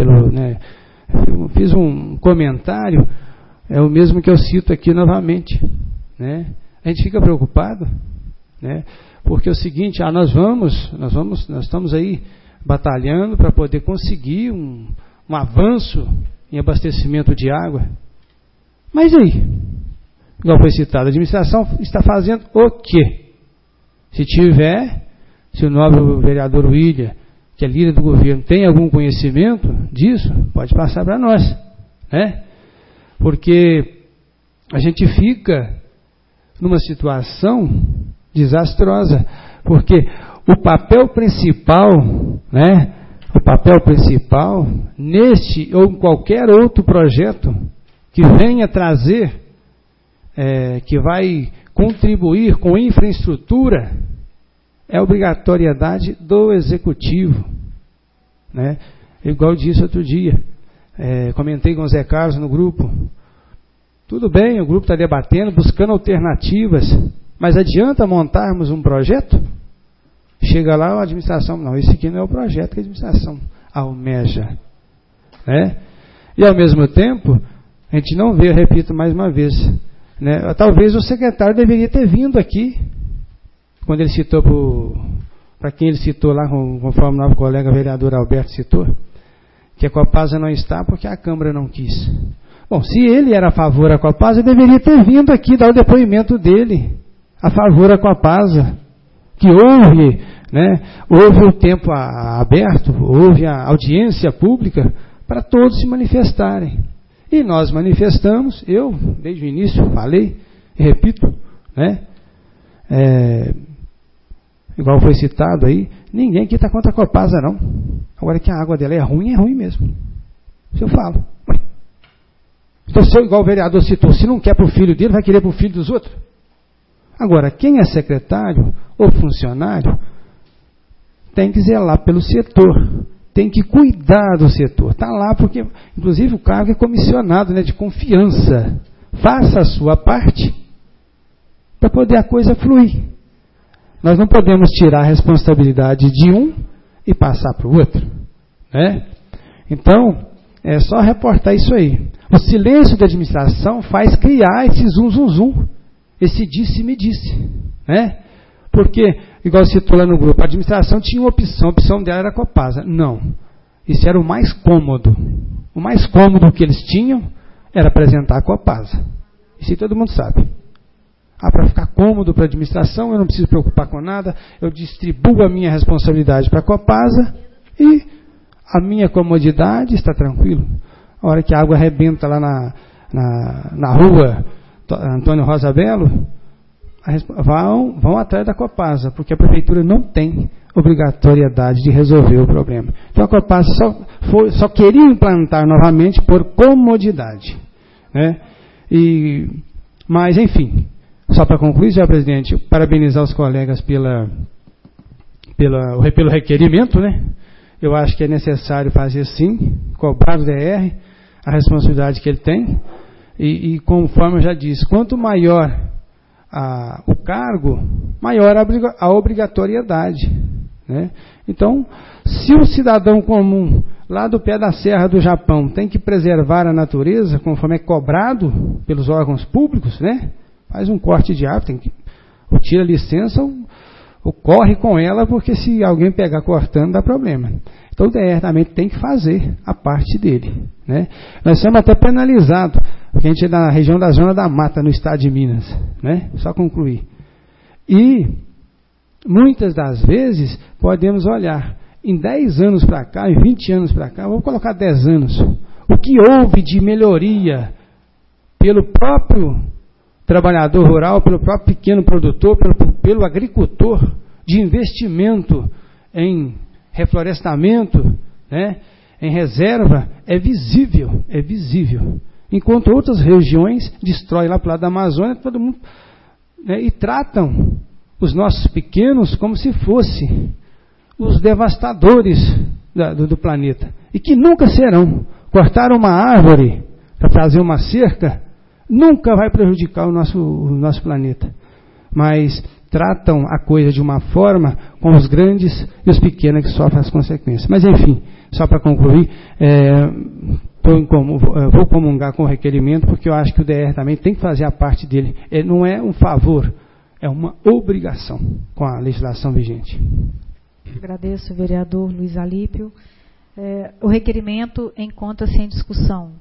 eu fiz um comentário, é o mesmo que eu cito aqui novamente, né? A gente fica preocupado, né? Porque é o seguinte, nós estamos aí batalhando para poder conseguir um avanço em abastecimento de água. Mas aí, igual foi citado, a administração está fazendo o quê? Se o nobre vereador William, que é líder do governo, tem algum conhecimento disso, pode passar para nós, né? Porque a gente fica numa situação desastrosa, porque o papel principal, né? O papel principal neste ou em qualquer outro projeto que venha trazer, que vai contribuir com infraestrutura, é obrigatoriedade do executivo, né? Igual eu disse outro dia, comentei com o Zé Carlos no grupo, tudo bem, o grupo está debatendo, buscando alternativas, mas adianta montarmos um projeto? Chega lá a administração, não, esse aqui não é o projeto que a administração almeja, né? E ao mesmo tempo, a gente não vê, repito mais uma vez, né? Talvez o secretário deveria ter vindo aqui, quando ele citou, para quem ele citou lá, conforme o nosso colega vereador Alberto citou, que a Copasa não está porque a Câmara não quis. Bom, se ele era a favor da Copasa, ele deveria ter vindo aqui dar o depoimento dele a favor da Copasa, que houve, né? Houve o tempo aberto, houve a audiência pública para todos se manifestarem. E nós manifestamos, eu, desde o início, falei, e repito, né? Igual foi citado aí, ninguém aqui está contra a Copasa, não. Agora que a água dela é ruim mesmo. Isso eu falo. Então, se eu, igual o vereador citou, se não quer para o filho dele, vai querer para o filho dos outros? Agora, quem é secretário ou funcionário tem que zelar pelo setor, tem que cuidar do setor. Está lá porque, inclusive, o cargo é comissionado, né, de confiança. Faça a sua parte para poder a coisa fluir. Nós não podemos tirar a responsabilidade de um e passar para o outro, né? Então, é só reportar isso aí. O silêncio da administração faz criar esse zum, esse disse-me disse, né? Porque, igual citou lá no grupo, a administração tinha uma opção, a opção dela era a Copasa. Não, isso era o mais cômodo. O mais cômodo que eles tinham era apresentar a Copasa. Isso aí todo mundo sabe. Para ficar cômodo para a administração, eu não preciso preocupar com nada, eu distribuo a minha responsabilidade para a Copasa e a minha comodidade está tranquilo. A hora que a água arrebenta lá na rua Antônio Rosa Belo, vão atrás da Copasa, porque a prefeitura não tem obrigatoriedade de resolver o problema. Então a Copasa só queria implantar novamente por comodidade, né? Mas, enfim, só para concluir, senhor presidente, parabenizar os colegas pelo requerimento, né? Eu acho que é necessário fazer sim, cobrar do DR a responsabilidade que ele tem, e conforme eu já disse, quanto maior o cargo, maior a obrigatoriedade, né? Então, se o cidadão comum, lá do pé da serra do Japão, tem que preservar a natureza, conforme é cobrado pelos órgãos públicos, né? Faz um corte de árvore, ou tira licença, ou corre com ela, porque se alguém pegar cortando, dá problema. Então o DR também tem que fazer a parte dele, né? Nós somos até penalizados, porque a gente é da região da Zona da Mata, no estado de Minas, né? Só concluir. E muitas das vezes podemos olhar, em 10 anos para cá, em 20 anos para cá, vamos colocar 10 anos, o que houve de melhoria pelo próprio trabalhador rural, pelo próprio pequeno produtor, pelo agricultor, de investimento em reflorestamento, né, em reserva, é visível. Enquanto outras regiões destroem lá para o lado da Amazônia, todo mundo, né, e tratam os nossos pequenos como se fossem os devastadores do planeta, e que nunca serão. Cortar uma árvore para fazer uma cerca nunca vai prejudicar o nosso planeta, mas tratam a coisa de uma forma com os grandes e os pequenos que sofrem as consequências. Mas enfim, só para concluir, vou comungar com o requerimento, porque eu acho que o DR também tem que fazer a parte dele. Não é um favor, é uma obrigação com a legislação vigente. Agradeço, vereador Luiz Alípio. O requerimento encontra-se em discussão.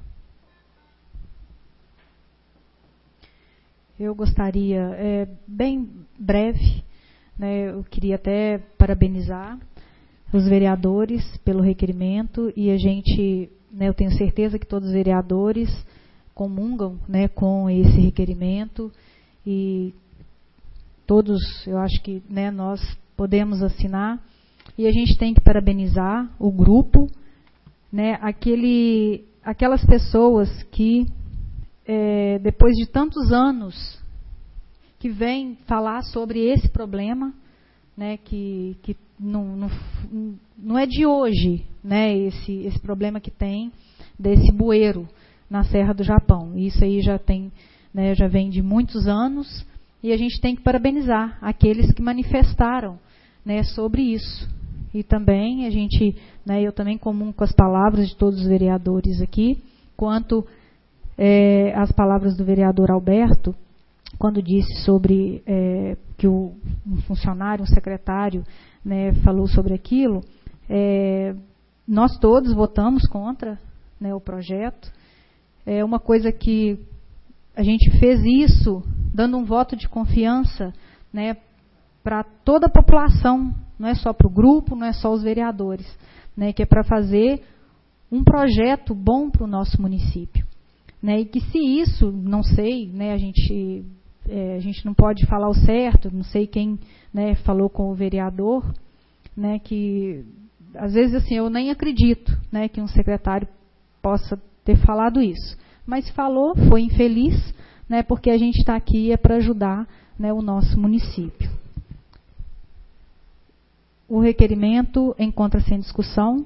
Eu gostaria, bem breve, né, eu queria até parabenizar os vereadores pelo requerimento, e a gente, né, eu tenho certeza que todos os vereadores comungam, né, com esse requerimento, e todos, eu acho que, né, nós podemos assinar, e a gente tem que parabenizar o grupo, né, aquelas pessoas que depois de tantos anos que vem falar sobre esse problema, né, que não é de hoje, né, esse problema que tem desse bueiro na Serra do Japão. Isso aí já tem, né, já vem de muitos anos, e a gente tem que parabenizar aqueles que manifestaram, né, sobre isso. E também a gente, né, eu também comungo com as palavras de todos os vereadores aqui, quanto as palavras do vereador Alberto, quando disse sobre que um funcionário, um secretário, né, falou sobre aquilo. Nós todos votamos contra, né, o projeto. É uma coisa que a gente fez isso dando um voto de confiança, né, para toda a população não é só para o grupo, não é só os vereadores, né, que é para fazer um projeto bom para o nosso município. Né, e que se isso, não sei, né, a gente não pode falar o certo, não sei quem, né, falou com o vereador, né, que às vezes assim, eu nem acredito, né, que um secretário possa ter falado isso. Mas falou, foi infeliz, né, porque a gente está aqui para ajudar, né, o nosso município. O requerimento encontra-se em discussão.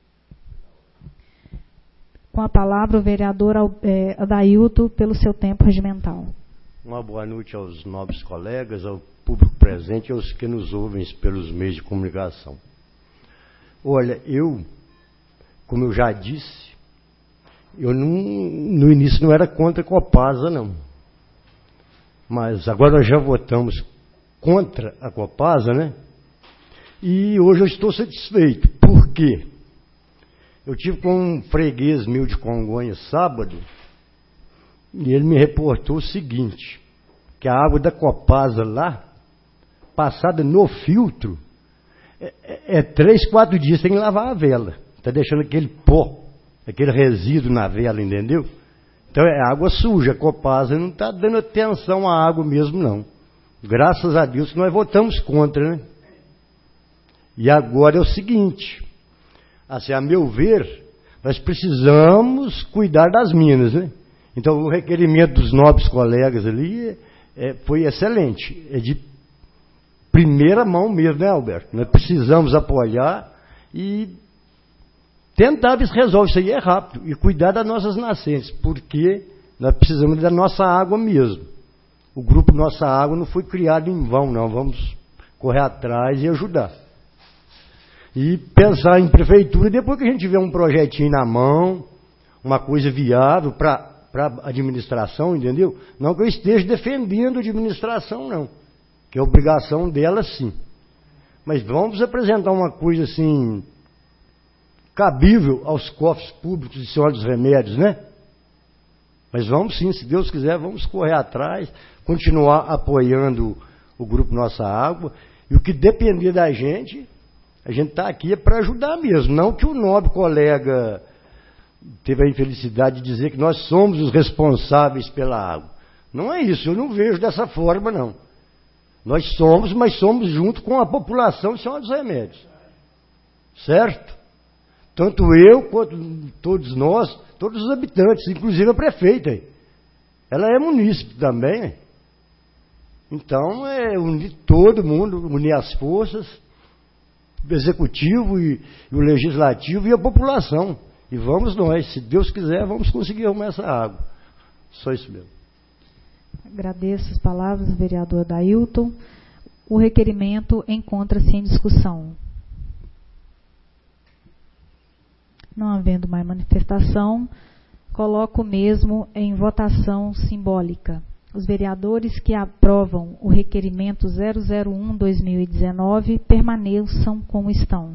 Com a palavra o vereador Adailto, pelo seu tempo regimental. Uma boa noite aos nobres colegas, ao público presente e aos que nos ouvem pelos meios de comunicação. Olha, como eu já disse, eu no início não era contra a Copasa, não. Mas agora nós já votamos contra a Copasa, né? E hoje eu estou satisfeito. Por quê? Eu tive com um freguês meu de Congonhas sábado, e ele me reportou o seguinte, que a água da Copasa lá, passada no filtro, 3, 4 dias tem que lavar a vela. Está deixando aquele pó, aquele resíduo na vela, entendeu? Então é água suja, a Copasa não está dando atenção à água mesmo, não. Graças a Deus que nós votamos contra, né? E agora é o seguinte, assim, a meu ver, nós precisamos cuidar das minas, né? Então o requerimento dos nobres colegas ali foi excelente, é de primeira mão mesmo, né, Alberto? Nós precisamos apoiar e tentar ver se resolve isso aí rápido e cuidar das nossas nascentes, porque nós precisamos da nossa água mesmo. O grupo Nossa Água não foi criado em vão, não. Vamos correr atrás e ajudar. E pensar em prefeitura, depois que a gente tiver um projetinho na mão, uma coisa viável para a administração, entendeu? Não que eu esteja defendendo a administração, não. Que é obrigação dela, sim. Mas vamos apresentar uma coisa assim, cabível aos cofres públicos de Senhora dos Remédios, né? Mas vamos sim, se Deus quiser, vamos correr atrás, continuar apoiando o Grupo Nossa Água, e o que depender da gente, a gente está aqui para ajudar mesmo, não que o nobre colega teve a infelicidade de dizer que nós somos os responsáveis pela água. Não é isso, eu não vejo dessa forma, não. Nós somos, mas somos junto com a população de Senhora dos Remédios. Certo? Tanto eu, quanto todos nós, todos os habitantes, inclusive a prefeita. Ela é munícipe também. Então, unir todo mundo, unir as forças, o executivo e o legislativo e a população. E vamos nós, se Deus quiser, vamos conseguir arrumar essa água. Só isso mesmo. Agradeço as palavras do vereador Adailton. O requerimento encontra-se em discussão. Não havendo mais manifestação, coloco mesmo em votação simbólica. Os vereadores que aprovam o requerimento 001/2019 permaneçam como estão.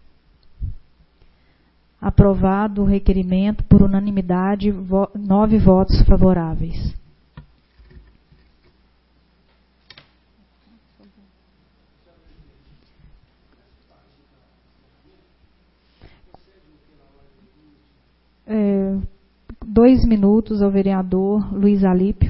Aprovado o requerimento por unanimidade, 9 votos favoráveis. É, 2 minutos ao vereador Luiz Alípio.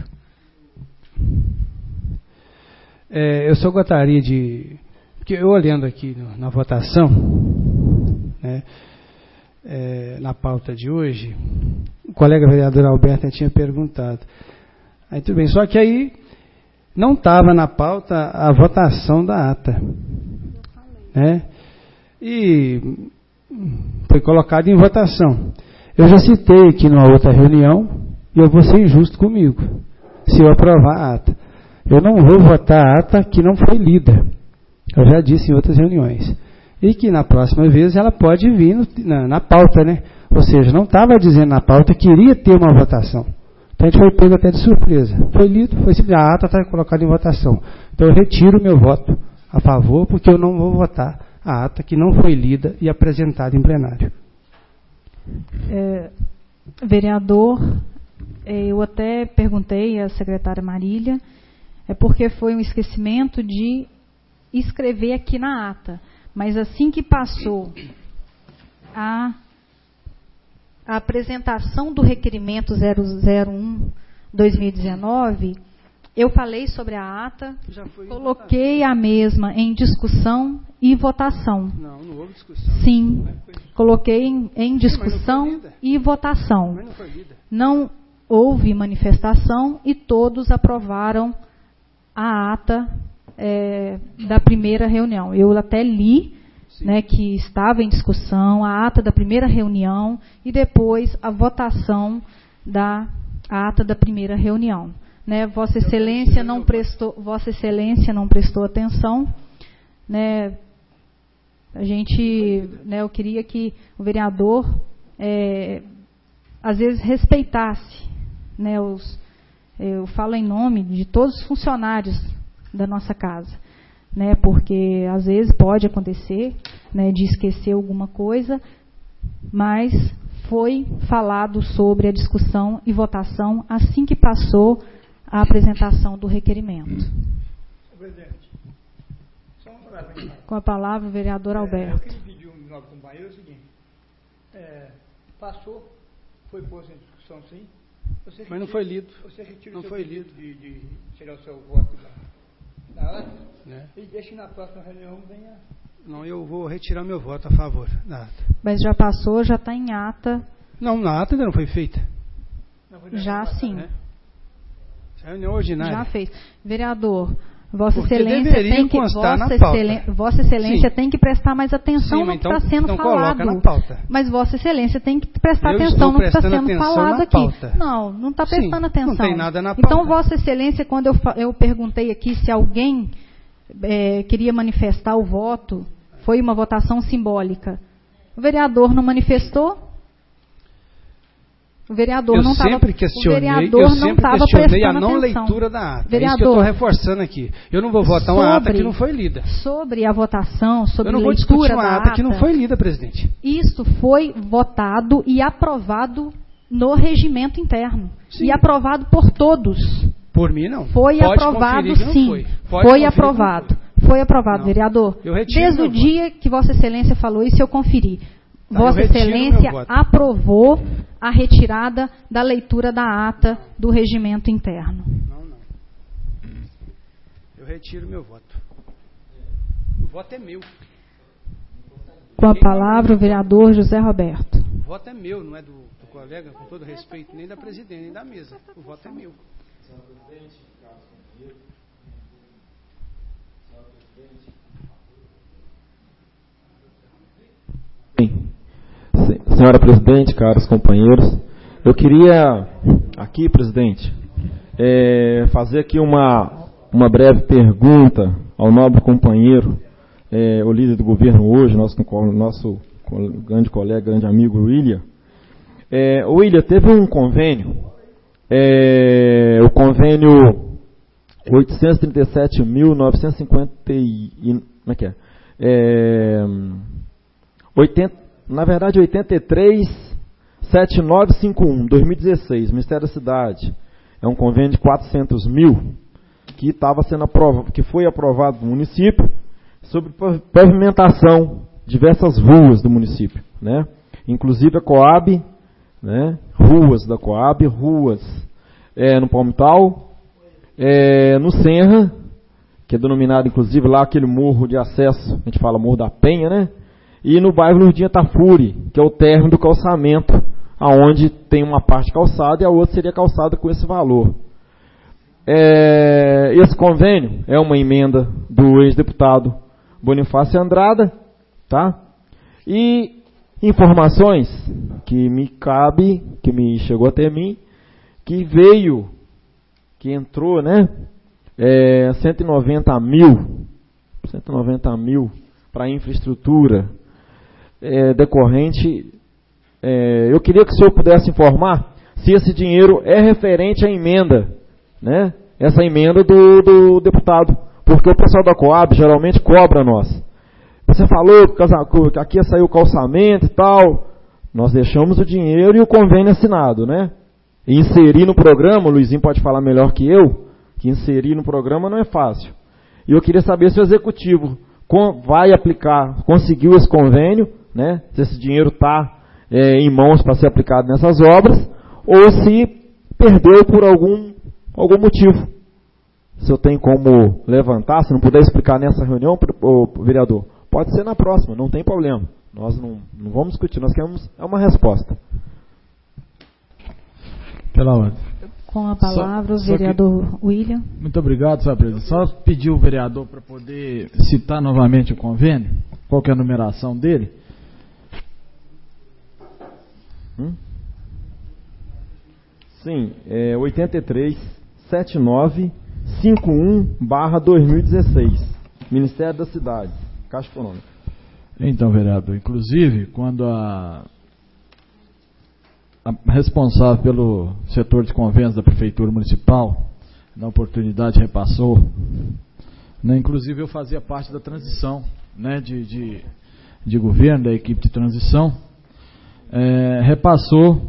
Eu só gostaria de... Porque eu olhando aqui na votação, né, na pauta de hoje, o colega vereador Alberto tinha perguntado. Aí tudo bem, só que aí não estava na pauta a votação da ata. Né? E foi colocado em votação. Eu já citei aqui numa outra reunião, e eu vou ser injusto comigo, se eu aprovar a ata. Eu não vou votar a ata que não foi lida. Eu já disse em outras reuniões. E que na próxima vez ela pode vir na pauta, né? Ou seja, não estava dizendo na pauta que iria ter uma votação. Então a gente foi pego até de surpresa. Foi lido, foi simples, a ata está colocada em votação. Então eu retiro meu voto a favor, porque eu não vou votar a ata que não foi lida e apresentada em plenário. Vereador, eu até perguntei à secretária Marília, porque foi um esquecimento de escrever aqui na ata. Mas assim que passou a apresentação do requerimento 001-2019, eu falei sobre a ata, coloquei a mesma em discussão e votação. Não houve discussão. Sim, coloquei em discussão e votação. Mas não foi lida. Não houve manifestação e todos aprovaram a ata da primeira reunião. Eu até li, né, que estava em discussão a ata da primeira reunião e depois a votação da ata da primeira reunião. Né, Vossa Excelência não prestou atenção, né? Eu queria que o vereador às vezes respeitasse, né, eu falo em nome de todos os funcionários da nossa casa, né, porque às vezes pode acontecer, né, de esquecer alguma coisa, mas foi falado sobre a discussão e votação assim que passou a apresentação do requerimento. Presidente, só uma palavra. Com a palavra o vereador Alberto. Eu queria pedir um novo companheiro, é o seguinte, passou, foi posto em discussão sim, mas não foi lido. Você retira não o seu foi pedido lido. de tirar o seu voto da ata, né? E deixe na próxima reunião venha. Não, eu vou retirar meu voto a favor da ata. Mas já passou, já está em ata. Não, na ata ainda não foi feita. Já sim. Né? Reunião ordinária. Já fez. Vereador, Vossa Porque Excelência tem que Vossa Excelência tem que prestar mais atenção no que está sendo falado. Coloca na pauta. Mas Vossa Excelência tem que prestar Eu atenção no que está sendo atenção falado na aqui. pauta. Não está prestando atenção. Não tem nada na pauta. Então Vossa Excelência, quando eu perguntei aqui se alguém queria manifestar o voto, foi uma votação simbólica. O vereador não manifestou? O vereador não estava questionei a não leitura da ata. Vereador, é isso que eu estou reforçando aqui. Eu não vou votar uma ata que não foi lida. Sobre a votação, sobre a leitura da ata. Eu não vou discutir uma ata que não foi lida, presidente. Isso foi votado e aprovado no regimento interno. Sim. E aprovado por todos. Por mim, não. Foi aprovado, sim. Foi aprovado. Foi aprovado, vereador. Desde o dia que Vossa Excelência falou isso, eu conferi. Vossa Excelência aprovou a retirada da leitura da ata do regimento interno. Não. Eu retiro meu voto. O voto é meu. Com a palavra o vereador José Roberto. O voto é meu, não é do colega, com todo respeito, nem da presidente, nem da mesa. O voto é meu. Senhor presidente, Senhora presidente, caros companheiros, eu queria aqui, presidente, fazer aqui uma breve pergunta ao nobre companheiro, o líder do governo hoje, nosso grande colega, grande amigo William. William, teve um convênio, o convênio 837.950, como é que é? 837951, 2016, Ministério da Cidade. É um convênio de 400 mil que que foi aprovado no município sobre pavimentação de diversas ruas do município, né? Inclusive a Coab, né? Ruas da Coab, ruas no Palmital, no Senra, que é denominado inclusive lá aquele morro de acesso, a gente fala Morro da Penha, né? E no bairro Lourdinha Tafuri, que é o térrimo do calçamento, aonde tem uma parte calçada e a outra seria calçada com esse valor. Esse convênio é uma emenda do ex-deputado Bonifácio Andrada, tá? E informações que me chegou até mim, que entrou, né? 190 mil para infraestrutura decorrente. Eu queria que o senhor pudesse informar se esse dinheiro é referente à emenda, né? Essa emenda do deputado, porque o pessoal da Coab geralmente cobra nós. Você falou que aqui ia sair o calçamento e tal, nós deixamos o dinheiro e o convênio assinado, né? E inserir no programa, o Luizinho pode falar melhor que eu, que inserir no programa não é fácil. E eu queria saber se o Executivo vai aplicar, conseguiu esse convênio, né? Se esse dinheiro está em mãos para ser aplicado nessas obras, ou se perdeu por algum motivo. Se eu tenho como levantar, se não puder explicar nessa reunião, vereador, pode ser na próxima, não tem problema. Nós não vamos discutir, nós queremos uma resposta. Pela ordem. Com a palavra, o vereador William. Muito obrigado, senhora presidente. Só pedir o vereador para poder citar novamente o convênio, qual que é a numeração dele. Sim, 83-79-51/2016, Ministério da Cidade, Caixa Econômica. Então, vereador, inclusive, quando a responsável pelo setor de convênios da Prefeitura Municipal, na oportunidade, repassou, né, inclusive eu fazia parte da transição, né, de governo, da equipe de transição, repassou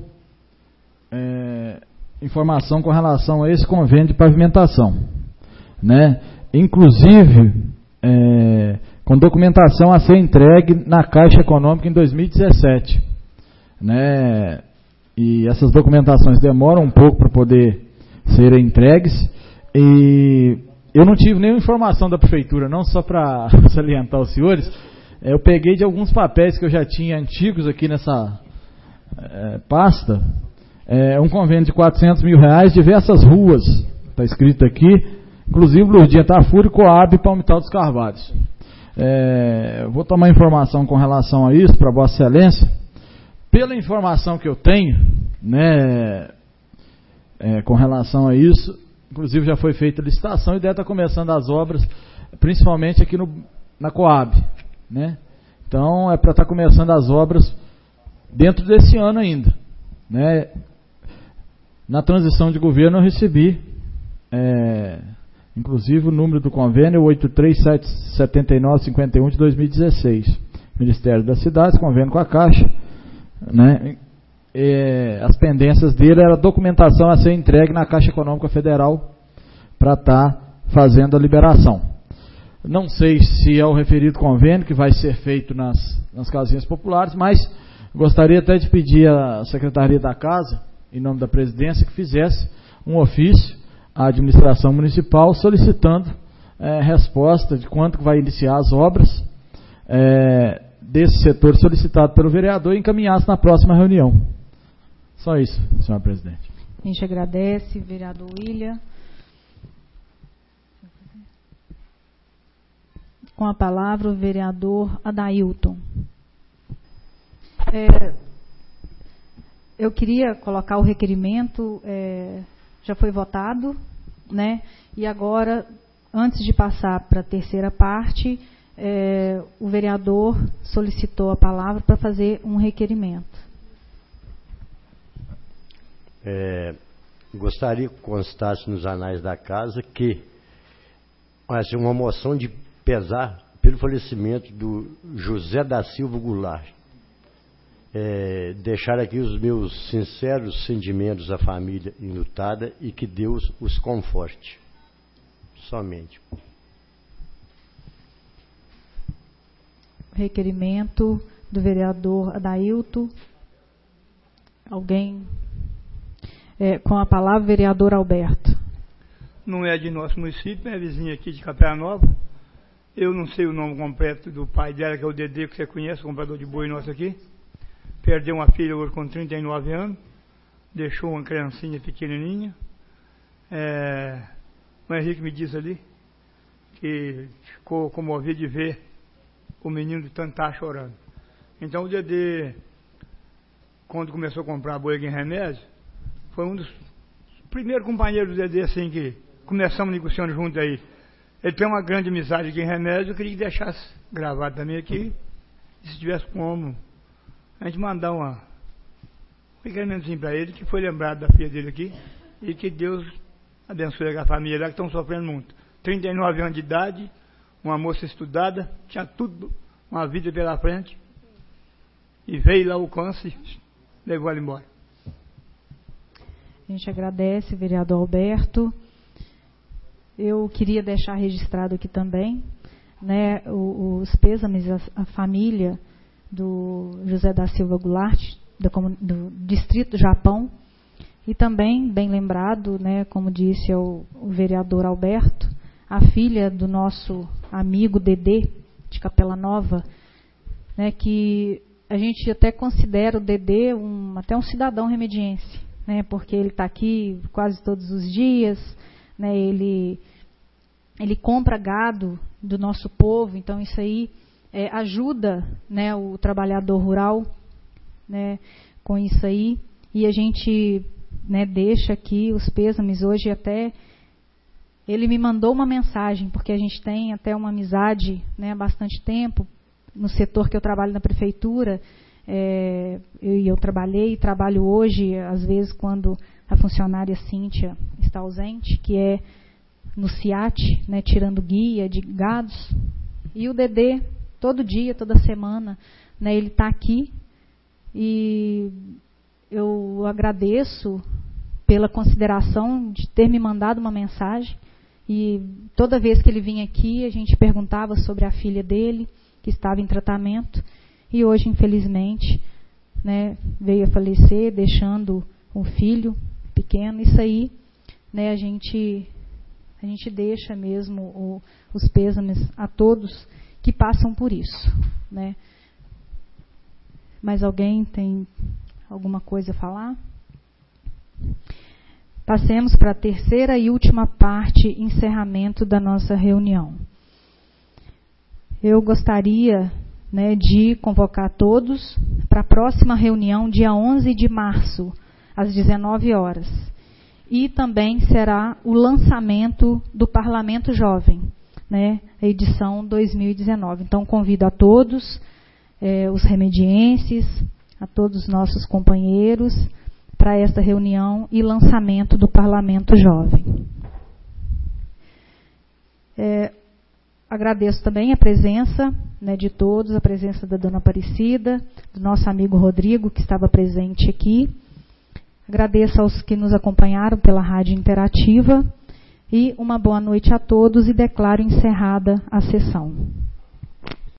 informação com relação a esse convênio de pavimentação, né, inclusive com documentação a ser entregue na Caixa Econômica em 2017, né, e essas documentações demoram um pouco para poder serem entregues, e eu não tive nenhuma informação da Prefeitura, não só para salientar os senhores, eu peguei de alguns papéis que eu já tinha antigos aqui nessa pasta, um convênio de R$400 mil, diversas ruas, está escrito aqui, inclusive Lourdinha Tafuri, Coab e Palmital dos Carvalhos. Vou tomar informação com relação a isso para Vossa Excelência. Pela informação que eu tenho, né, com relação a isso, inclusive já foi feita a licitação e deve estar começando as obras, principalmente aqui na Coab, né? Então é para estar começando as obras dentro desse ano ainda, né? Na transição de governo eu recebi, inclusive o número do convênio 8377951 de 2016, Ministério das Cidades, convênio com a Caixa, né? As pendências dele era a documentação a ser entregue na Caixa Econômica Federal para estar fazendo a liberação. Não sei se é o referido convênio que vai ser feito nas casinhas populares, mas gostaria até de pedir à Secretaria da Casa, em nome da Presidência, que fizesse um ofício à Administração Municipal solicitando resposta de quanto vai iniciar as obras desse setor solicitado pelo vereador e encaminhasse na próxima reunião. Só isso, senhora presidente. A gente agradece, vereador William. Com a palavra, o vereador Adailton. Eu queria colocar o requerimento, já foi votado, né? E agora, antes de passar para a terceira parte, o vereador solicitou a palavra para fazer um requerimento. Gostaria que constasse nos anais da casa que uma moção de pesar pelo falecimento do José da Silva Goulart. Deixar aqui os meus sinceros sentimentos à família enlutada e que Deus os conforte. Somente. Requerimento do vereador Adailton. Alguém? Com a palavra, vereador Alberto. Não é de nosso município, é vizinho aqui de Capela Nova. Eu não sei o nome completo do pai dela, que é o Dedê, que você conhece, o comprador de boi nosso aqui. Perdeu uma filha hoje com 39 anos. Deixou uma criancinha pequenininha. O Henrique me disse ali que ficou comovido de ver o menino de tanto estar chorando. Então o Dedê, quando começou a comprar boi aqui em Remédio, foi um dos primeiros companheiros do Dedê, assim, que começamos negociando junto aí. Ele tem uma grande amizade aqui em Remédio, eu queria que deixasse gravado também aqui, e se tivesse como a gente mandar um requerimentozinho para ele, que foi lembrado da filha dele aqui, e que Deus abençoe a família lá, que estão sofrendo muito. 39 anos de idade, uma moça estudada, tinha tudo, uma vida pela frente, e veio lá o câncer e levou ela embora. A gente agradece, vereador Alberto. eu queria deixar registrado aqui também, né, os pêsames à família do José da Silva Goulart, do Distrito do Japão, e também, bem lembrado, né, como disse o vereador Alberto, a filha do nosso amigo Dedê, de Capela Nova, né, que a gente até considera o Dedê até um cidadão remediense, né, porque ele está aqui quase todos os dias, né, ele compra gado do nosso povo, então isso aí ajuda, né, o trabalhador rural, né, com isso aí, e a gente, né, deixa aqui os pêsames. Hoje até ele me mandou uma mensagem, porque a gente tem até uma amizade, né, há bastante tempo, no setor que eu trabalho na prefeitura, eu trabalhei e trabalho hoje, às vezes quando a funcionária Cíntia está ausente, que é no CIAT, né, tirando guia de gados, e o Dedê, todo dia, toda semana, né, ele está aqui, e eu agradeço pela consideração de ter me mandado uma mensagem, e toda vez que ele vinha aqui, a gente perguntava sobre a filha dele, que estava em tratamento, e hoje, infelizmente, né, veio a falecer, deixando um filho pequeno. Isso aí, né, a gente deixa mesmo os pêsames a todos que passam por isso, né. Mais alguém tem alguma coisa a falar? Passemos para a terceira e última parte, encerramento da nossa reunião. Eu gostaria, né, de convocar todos para a próxima reunião, dia 11 de março, às 19 horas. E também será o lançamento do Parlamento Jovem, né, a edição 2019. Então, convido a todos, os remedienses, a todos os nossos companheiros, para esta reunião e lançamento do Parlamento Jovem. Agradeço também a presença, né, de todos, a presença da dona Aparecida, do nosso amigo Rodrigo, que estava presente aqui. Agradeço aos que nos acompanharam pela Rádio Interativa e uma boa noite a todos e declaro encerrada a sessão.